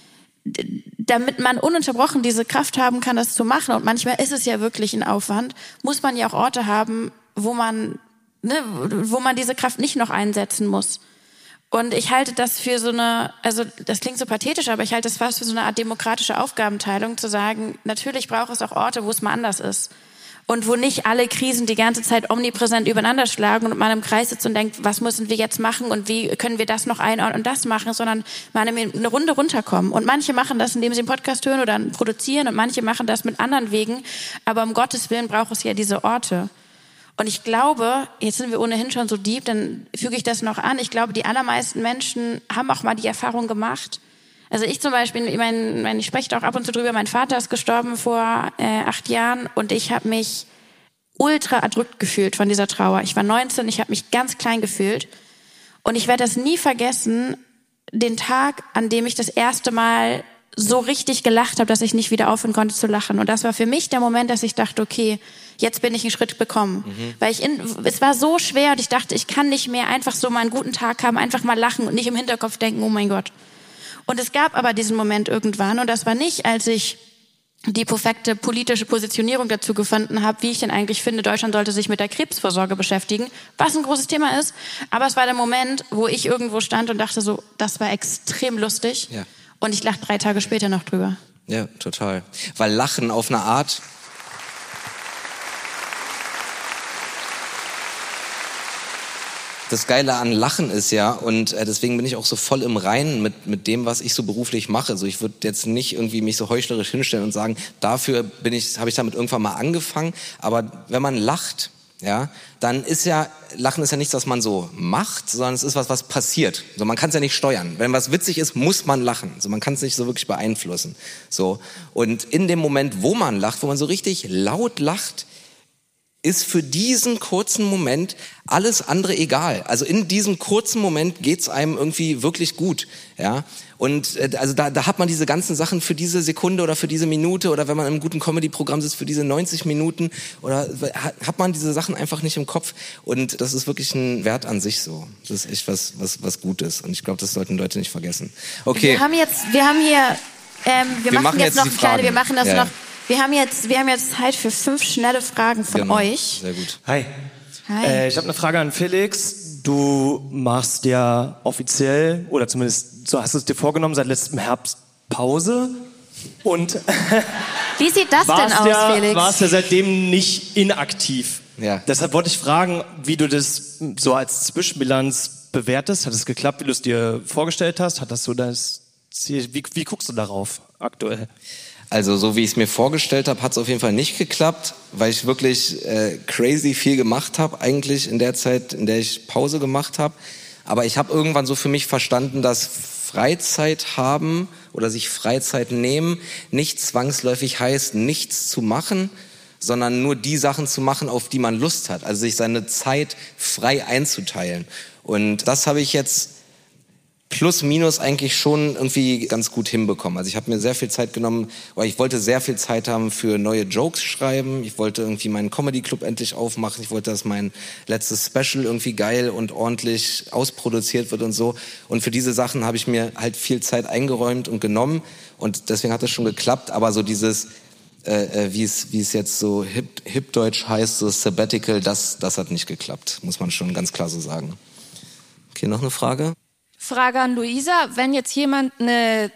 damit man ununterbrochen diese Kraft haben kann, das zu machen. Und manchmal ist es ja wirklich ein Aufwand, muss man ja auch Orte haben, wo man, ne, wo man diese Kraft nicht noch einsetzen muss. Und ich halte das für so eine, also das klingt so pathetisch, aber ich halte das fast für so eine Art demokratische Aufgabenteilung, zu sagen, natürlich braucht es auch Orte, wo es mal anders ist. Und wo nicht alle Krisen die ganze Zeit omnipräsent übereinander schlagen und man im Kreis sitzt und denkt, was müssen wir jetzt machen und wie können wir das noch einordnen und das machen, sondern mal eine Runde runterkommen. Und manche machen das, indem sie einen Podcast hören oder produzieren und manche machen das mit anderen Wegen. Aber um Gottes Willen braucht es ja diese Orte. Und ich glaube, jetzt sind wir ohnehin schon so deep, dann füge ich das noch an. Ich glaube, die allermeisten Menschen haben auch mal die Erfahrung gemacht. Also ich zum Beispiel, ich meine, ich spreche auch ab und zu drüber, mein Vater ist gestorben vor äh, acht Jahren und ich habe mich ultra erdrückt gefühlt von dieser Trauer. Ich war neunzehn, ich habe mich ganz klein gefühlt und ich werde das nie vergessen, den Tag, an dem ich das erste Mal so richtig gelacht habe, dass ich nicht wieder aufhören konnte zu lachen. Und das war für mich der Moment, dass ich dachte, okay, jetzt bin ich einen Schritt bekommen. Mhm. Weil ich in, es war so schwer und ich dachte, ich kann nicht mehr einfach so mal einen guten Tag haben, einfach mal lachen und nicht im Hinterkopf denken, oh mein Gott. Und es gab aber diesen Moment irgendwann und das war nicht, als ich die perfekte politische Positionierung dazu gefunden habe, wie ich denn eigentlich finde, Deutschland sollte sich mit der Krebsvorsorge beschäftigen, was ein großes Thema ist. Aber es war der Moment, wo ich irgendwo stand und dachte so, das war extrem lustig. Ja. Und ich lache drei Tage später noch drüber. Ja, total. Weil Lachen auf eine Art... Das Geile an Lachen ist ja, und äh, deswegen bin ich auch so voll im Reinen mit mit dem, was ich so beruflich mache. Also ich würde jetzt nicht irgendwie mich so heuchlerisch hinstellen und sagen, dafür bin ich, habe ich damit irgendwann mal angefangen. Aber wenn man lacht, ja, dann ist ja, Lachen ist ja nichts, was man so macht, sondern es ist was, was passiert. So, man kann es ja nicht steuern. Wenn was witzig ist, muss man lachen. So, man kann es nicht so wirklich beeinflussen. So, und in dem Moment, wo man lacht, wo man so richtig laut lacht, ist für diesen kurzen Moment alles andere egal. Also in diesem kurzen Moment geht's einem irgendwie wirklich gut, ja. Und äh, also da, da hat man diese ganzen Sachen für diese Sekunde oder für diese Minute oder wenn man in einem guten Comedy-Programm sitzt für diese neunzig Minuten oder hat, hat man diese Sachen einfach nicht im Kopf. Und das ist wirklich ein Wert an sich so. Das ist echt was was was Gutes. Und ich glaube, das sollten Leute nicht vergessen. Okay. Wir haben jetzt, wir haben hier, ähm, wir, wir machen, machen jetzt, jetzt noch kleine, wir machen das ja. noch. Wir haben jetzt, wir haben jetzt Zeit für fünf schnelle Fragen von genau. euch. Sehr gut. Hi. Hi. Äh, ich habe eine Frage an Felix. Du machst ja offiziell, oder zumindest so hast du es dir vorgenommen, seit letztem Herbst Pause. Und wie sieht das denn aus, ja, Felix? Warst ja seitdem nicht inaktiv. Ja. Deshalb wollte ich fragen, wie du das so als Zwischenbilanz bewertest. Hat es geklappt, wie du es dir vorgestellt hast? Hat das so das Ziel? Wie, wie guckst du darauf aktuell? Also so wie ich es mir vorgestellt habe, hat es auf jeden Fall nicht geklappt, weil ich wirklich äh, crazy viel gemacht habe, eigentlich in der Zeit, in der ich Pause gemacht habe. Aber ich habe irgendwann so für mich verstanden, dass Freizeit haben oder sich Freizeit nehmen nicht zwangsläufig heißt, nichts zu machen, sondern nur die Sachen zu machen, auf die man Lust hat. Also sich seine Zeit frei einzuteilen. Und das habe ich jetzt plus minus eigentlich schon irgendwie ganz gut hinbekommen. Also ich habe mir sehr viel Zeit genommen, weil ich wollte sehr viel Zeit haben für neue Jokes schreiben. Ich wollte irgendwie meinen Comedy Club endlich aufmachen. Ich wollte, dass mein letztes Special irgendwie geil und ordentlich ausproduziert wird und so. Und für diese Sachen habe ich mir halt viel Zeit eingeräumt und genommen. Und deswegen hat es schon geklappt. Aber so dieses, äh, wie es wie es jetzt so hip, hip-deutsch heißt, so Sabbatical, das, das hat nicht geklappt. Muss man schon ganz klar so sagen. Okay, noch eine Frage? Frage an Luisa, wenn jetzt jemand eine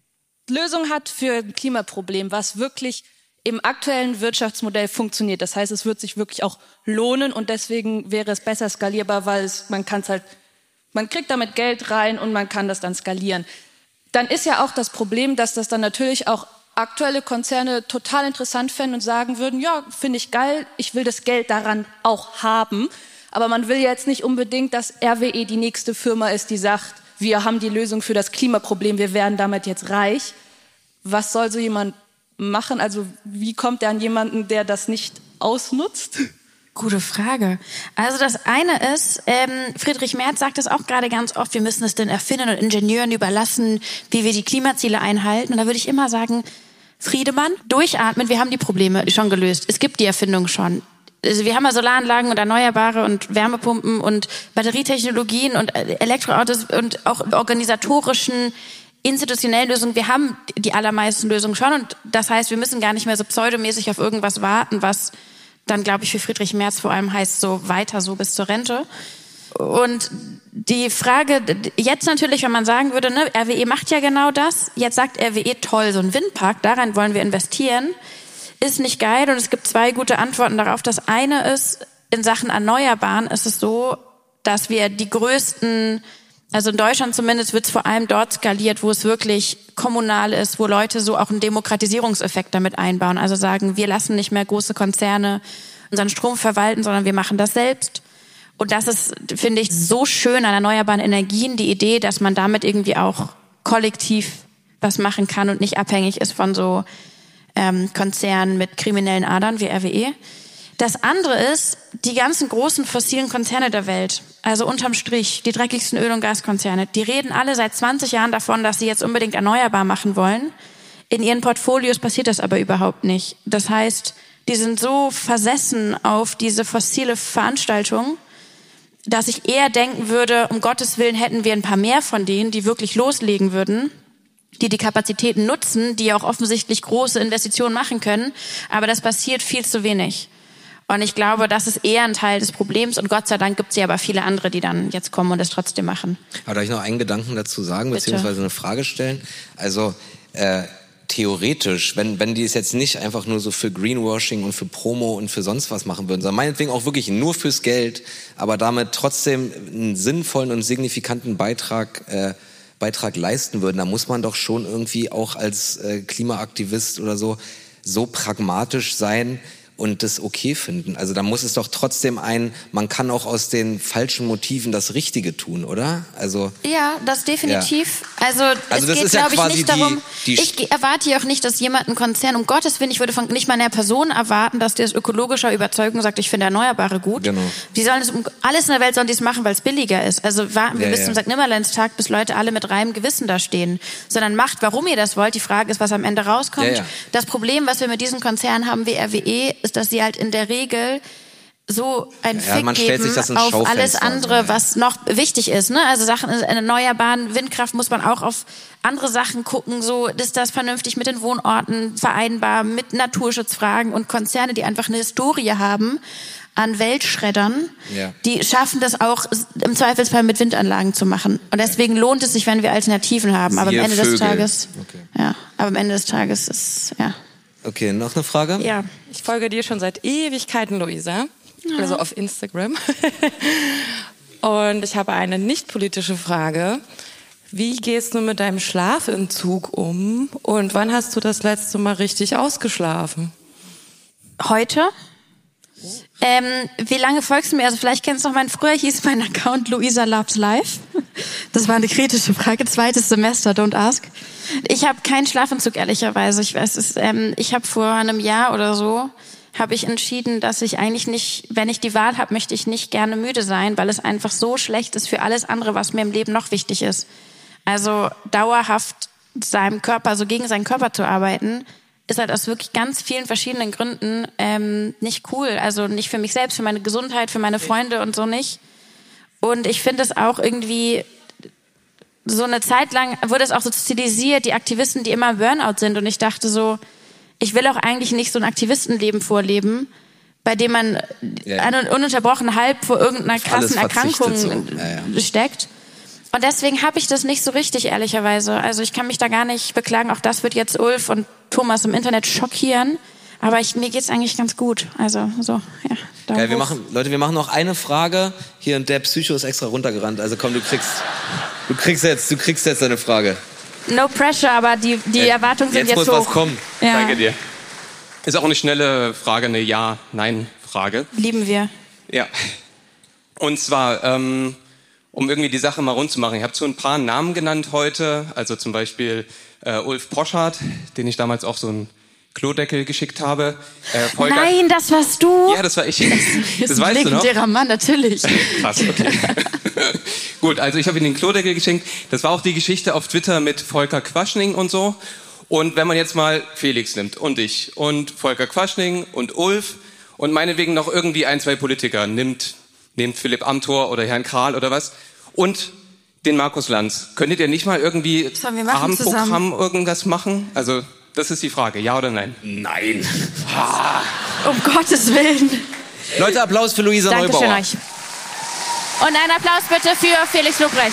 Lösung hat für ein Klimaproblem, was wirklich im aktuellen Wirtschaftsmodell funktioniert, das heißt, es wird sich wirklich auch lohnen und deswegen wäre es besser skalierbar, weil es, man kann es halt, man kriegt damit Geld rein und man kann das dann skalieren. Dann ist ja auch das Problem, dass das dann natürlich auch aktuelle Konzerne total interessant fänden und sagen würden, ja, finde ich geil, ich will das Geld daran auch haben. Aber man will jetzt nicht unbedingt, dass R W E die nächste Firma ist, die sagt, wir haben die Lösung für das Klimaproblem, wir werden damit jetzt reich. Was soll so jemand machen? Also wie kommt er an jemanden, der das nicht ausnutzt? Gute Frage. Also das eine ist, ähm, Friedrich Merz sagt es auch gerade ganz oft, wir müssen es den Erfindern und Ingenieuren überlassen, wie wir die Klimaziele einhalten. Und da würde ich immer sagen, Friedemann, durchatmen, wir haben die Probleme schon gelöst. Es gibt die Erfindung schon. Also wir haben ja Solaranlagen und Erneuerbare und Wärmepumpen und Batterietechnologien und Elektroautos und auch organisatorischen, institutionellen Lösungen. Wir haben die allermeisten Lösungen schon und das heißt, wir müssen gar nicht mehr so pseudomäßig auf irgendwas warten, was dann, glaube ich, für Friedrich Merz vor allem heißt, so weiter so bis zur Rente. Und die Frage, jetzt natürlich, wenn man sagen würde, ne, R W E macht ja genau das, jetzt sagt R W E, toll, so ein Windpark, daran wollen wir investieren, ist nicht geil und es gibt zwei gute Antworten darauf. Das eine ist, in Sachen Erneuerbaren ist es so, dass wir die größten, also in Deutschland zumindest wird es vor allem dort skaliert, wo es wirklich kommunal ist, wo Leute so auch einen Demokratisierungseffekt damit einbauen. Also sagen, wir lassen nicht mehr große Konzerne unseren Strom verwalten, sondern wir machen das selbst. Und das ist, finde ich, so schön an erneuerbaren Energien, die Idee, dass man damit irgendwie auch kollektiv was machen kann und nicht abhängig ist von so Ähm, Konzernen mit kriminellen Adern wie R W E. Das andere ist, die ganzen großen fossilen Konzerne der Welt, also unterm Strich, die dreckigsten Öl- und Gaskonzerne, die reden alle seit zwanzig Jahren davon, dass sie jetzt unbedingt erneuerbar machen wollen. In ihren Portfolios passiert das aber überhaupt nicht. Das heißt, die sind so versessen auf diese fossile Veranstaltung, dass ich eher denken würde, um Gottes Willen hätten wir ein paar mehr von denen, die wirklich loslegen würden, die die Kapazitäten nutzen, die auch offensichtlich große Investitionen machen können. Aber das passiert viel zu wenig. Und ich glaube, das ist eher ein Teil des Problems. Und Gott sei Dank gibt es ja aber viele andere, die dann jetzt kommen und es trotzdem machen. Aber darf ich noch einen Gedanken dazu sagen, Bitte. beziehungsweise eine Frage stellen? Also äh, theoretisch, wenn, wenn die es jetzt nicht einfach nur so für Greenwashing und für Promo und für sonst was machen würden, sondern meinetwegen auch wirklich nur fürs Geld, aber damit trotzdem einen sinnvollen und signifikanten Beitrag äh, Beitrag leisten würden, da muss man doch schon irgendwie auch als äh, Klimaaktivist oder so so pragmatisch sein und das okay finden. Also da muss es doch trotzdem ein, man kann auch aus den falschen Motiven das Richtige tun, oder? Also ja, das definitiv. Ja. Also, also es das geht, ist ja glaube ich, quasi nicht darum, die, die ich erwarte hier auch nicht, dass jemand ein Konzern, um Gottes Willen, ich würde von nicht mal einer Person erwarten, dass die aus ökologischer Überzeugung sagt, ich finde Erneuerbare gut. Genau. Die sollen es, alles in der Welt sollen die es machen, weil es billiger ist. Also warten wir ja, bis ja. zum Sankt Nimmerleinstag, bis Leute alle mit reinem Gewissen da stehen. Sondern macht, warum ihr das wollt. Die Frage ist, was am Ende rauskommt. Ja, ja. Das Problem, was wir mit diesen Konzernen haben wie R W E, ist, dass sie halt in der Regel so ein ja, Fick man stellt geben sich das ins auf Schaufenster alles andere, so, ja. was noch wichtig ist. Ne? Also Sachen, erneuerbaren Windkraft muss man auch auf andere Sachen gucken. So ist das vernünftig mit den Wohnorten vereinbar, mit Naturschutzfragen und Konzerne, die einfach eine Historie haben an Weltschreddern, ja. die schaffen das auch im Zweifelsfall mit Windanlagen zu machen. Und deswegen lohnt es sich, wenn wir Alternativen haben. Aber am Ende Vögel. des Tages, okay. ja, aber am Ende des Tages ist, ja. Okay, noch eine Frage? Ja, ich folge dir schon seit Ewigkeiten, Luisa. Ja. Also auf Instagram. Und ich habe eine nicht politische Frage. Wie gehst du mit deinem Schlafentzug um? Und wann hast du das letzte Mal richtig ausgeschlafen? Heute? Ähm, wie lange folgst du mir? Also vielleicht kennst du noch meinen, früher hieß mein Account Luisa Loves Life. Das war eine kritische Frage. Zweites Semester, don't ask. Ich habe keinen Schlafentzug, ehrlicherweise. Ich weiß es, ähm, ich habe vor einem Jahr oder so, habe ich entschieden, dass ich eigentlich nicht, wenn ich die Wahl habe, möchte ich nicht gerne müde sein, weil es einfach so schlecht ist für alles andere, was mir im Leben noch wichtig ist. Also dauerhaft seinem Körper, so gegen seinen Körper zu arbeiten, ist halt aus wirklich ganz vielen verschiedenen Gründen ähm, nicht cool. Also nicht für mich selbst, für meine Gesundheit, für meine Freunde und so nicht. Und ich finde es auch irgendwie, so eine Zeit lang wurde es auch so stilisiert, die Aktivisten, die immer im Burnout sind. Und ich dachte so, ich will auch eigentlich nicht so ein Aktivistenleben vorleben, bei dem man ja. ununterbrochen halb vor irgendeiner krassen Erkrankung so. ja, ja. steckt. Und deswegen habe ich das nicht so richtig, ehrlicherweise. Also ich kann mich da gar nicht beklagen. Auch das wird jetzt Ulf und Thomas im Internet schockieren. Aber ich, mir geht's eigentlich ganz gut. Also so, ja. Geil, wir machen, Leute, wir machen noch eine Frage. Hier, und der Psycho ist extra runtergerannt. Also komm, du kriegst, du kriegst jetzt, du kriegst jetzt eine Frage. No pressure, aber die, die äh, Erwartungen sind jetzt jetzt muss hoch. was kommen. Ja. Danke dir. Ist auch eine schnelle Frage, eine Ja-Nein-Frage. Lieben wir. Ja. Und zwar, ähm, um irgendwie die Sache mal rund zu machen. Ich habe so ein paar Namen genannt heute, also zum Beispiel äh, Ulf Poschardt, den ich damals auch so einen Klodeckel geschickt habe. Äh, Volker, Nein, das warst du? Ja, das war ich. Das, das weißt du noch? legendärer Mann, natürlich. Krass, okay. Gut, also ich habe ihm den Klodeckel geschenkt. Das war auch die Geschichte auf Twitter mit Volker Quaschning und so. Und wenn man jetzt mal Felix nimmt und ich und Volker Quaschning und Ulf und meinetwegen noch irgendwie ein, zwei Politiker nimmt, nehmt Philipp Amthor oder Herrn Kral oder was und den Markus Lanz. Könntet ihr nicht mal irgendwie Abendprogramm zusammen irgendwas machen? Also das ist die Frage, ja oder nein? Nein. Um Gottes Willen. Leute, Applaus für Luisa Dankeschön Neubauer. euch. Und ein Applaus bitte für Felix Lobrecht.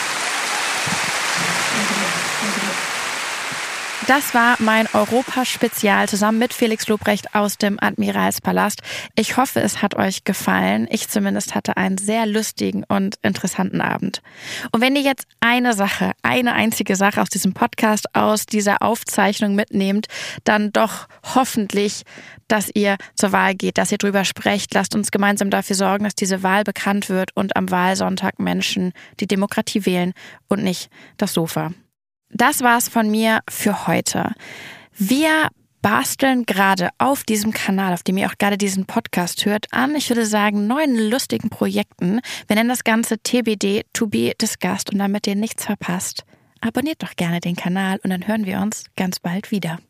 Das war mein Europaspezial zusammen mit Felix Lobrecht aus dem Admiralspalast. Ich hoffe, es hat euch gefallen. Ich zumindest hatte einen sehr lustigen und interessanten Abend. Und wenn ihr jetzt eine Sache, eine einzige Sache aus diesem Podcast, aus dieser Aufzeichnung mitnehmt, dann doch hoffentlich, dass ihr zur Wahl geht, dass ihr drüber sprecht. Lasst uns gemeinsam dafür sorgen, dass diese Wahl bekannt wird und am Wahlsonntag Menschen die Demokratie wählen und nicht das Sofa. Das war's von mir für heute. Wir basteln gerade auf diesem Kanal, auf dem ihr auch gerade diesen Podcast hört, an, ich würde sagen, neuen lustigen Projekten. Wir nennen das Ganze T B D, To Be Discussed. Und damit ihr nichts verpasst, abonniert doch gerne den Kanal und dann hören wir uns ganz bald wieder.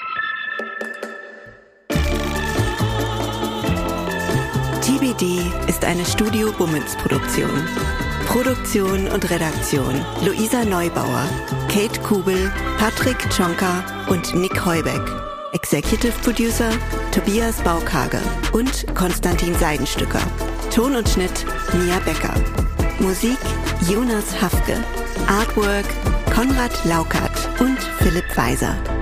T B D ist eine Studio Bummens Produktion. Produktion und Redaktion Luisa Neubauer, Kate Kubel, Patrick Tschonka und Nick Heubeck. Executive Producer Tobias Baukage und Konstantin Seidenstücker. Ton und Schnitt Mia Becker. Musik Jonas Hafke. Artwork Konrad Laukert und Philipp Weiser.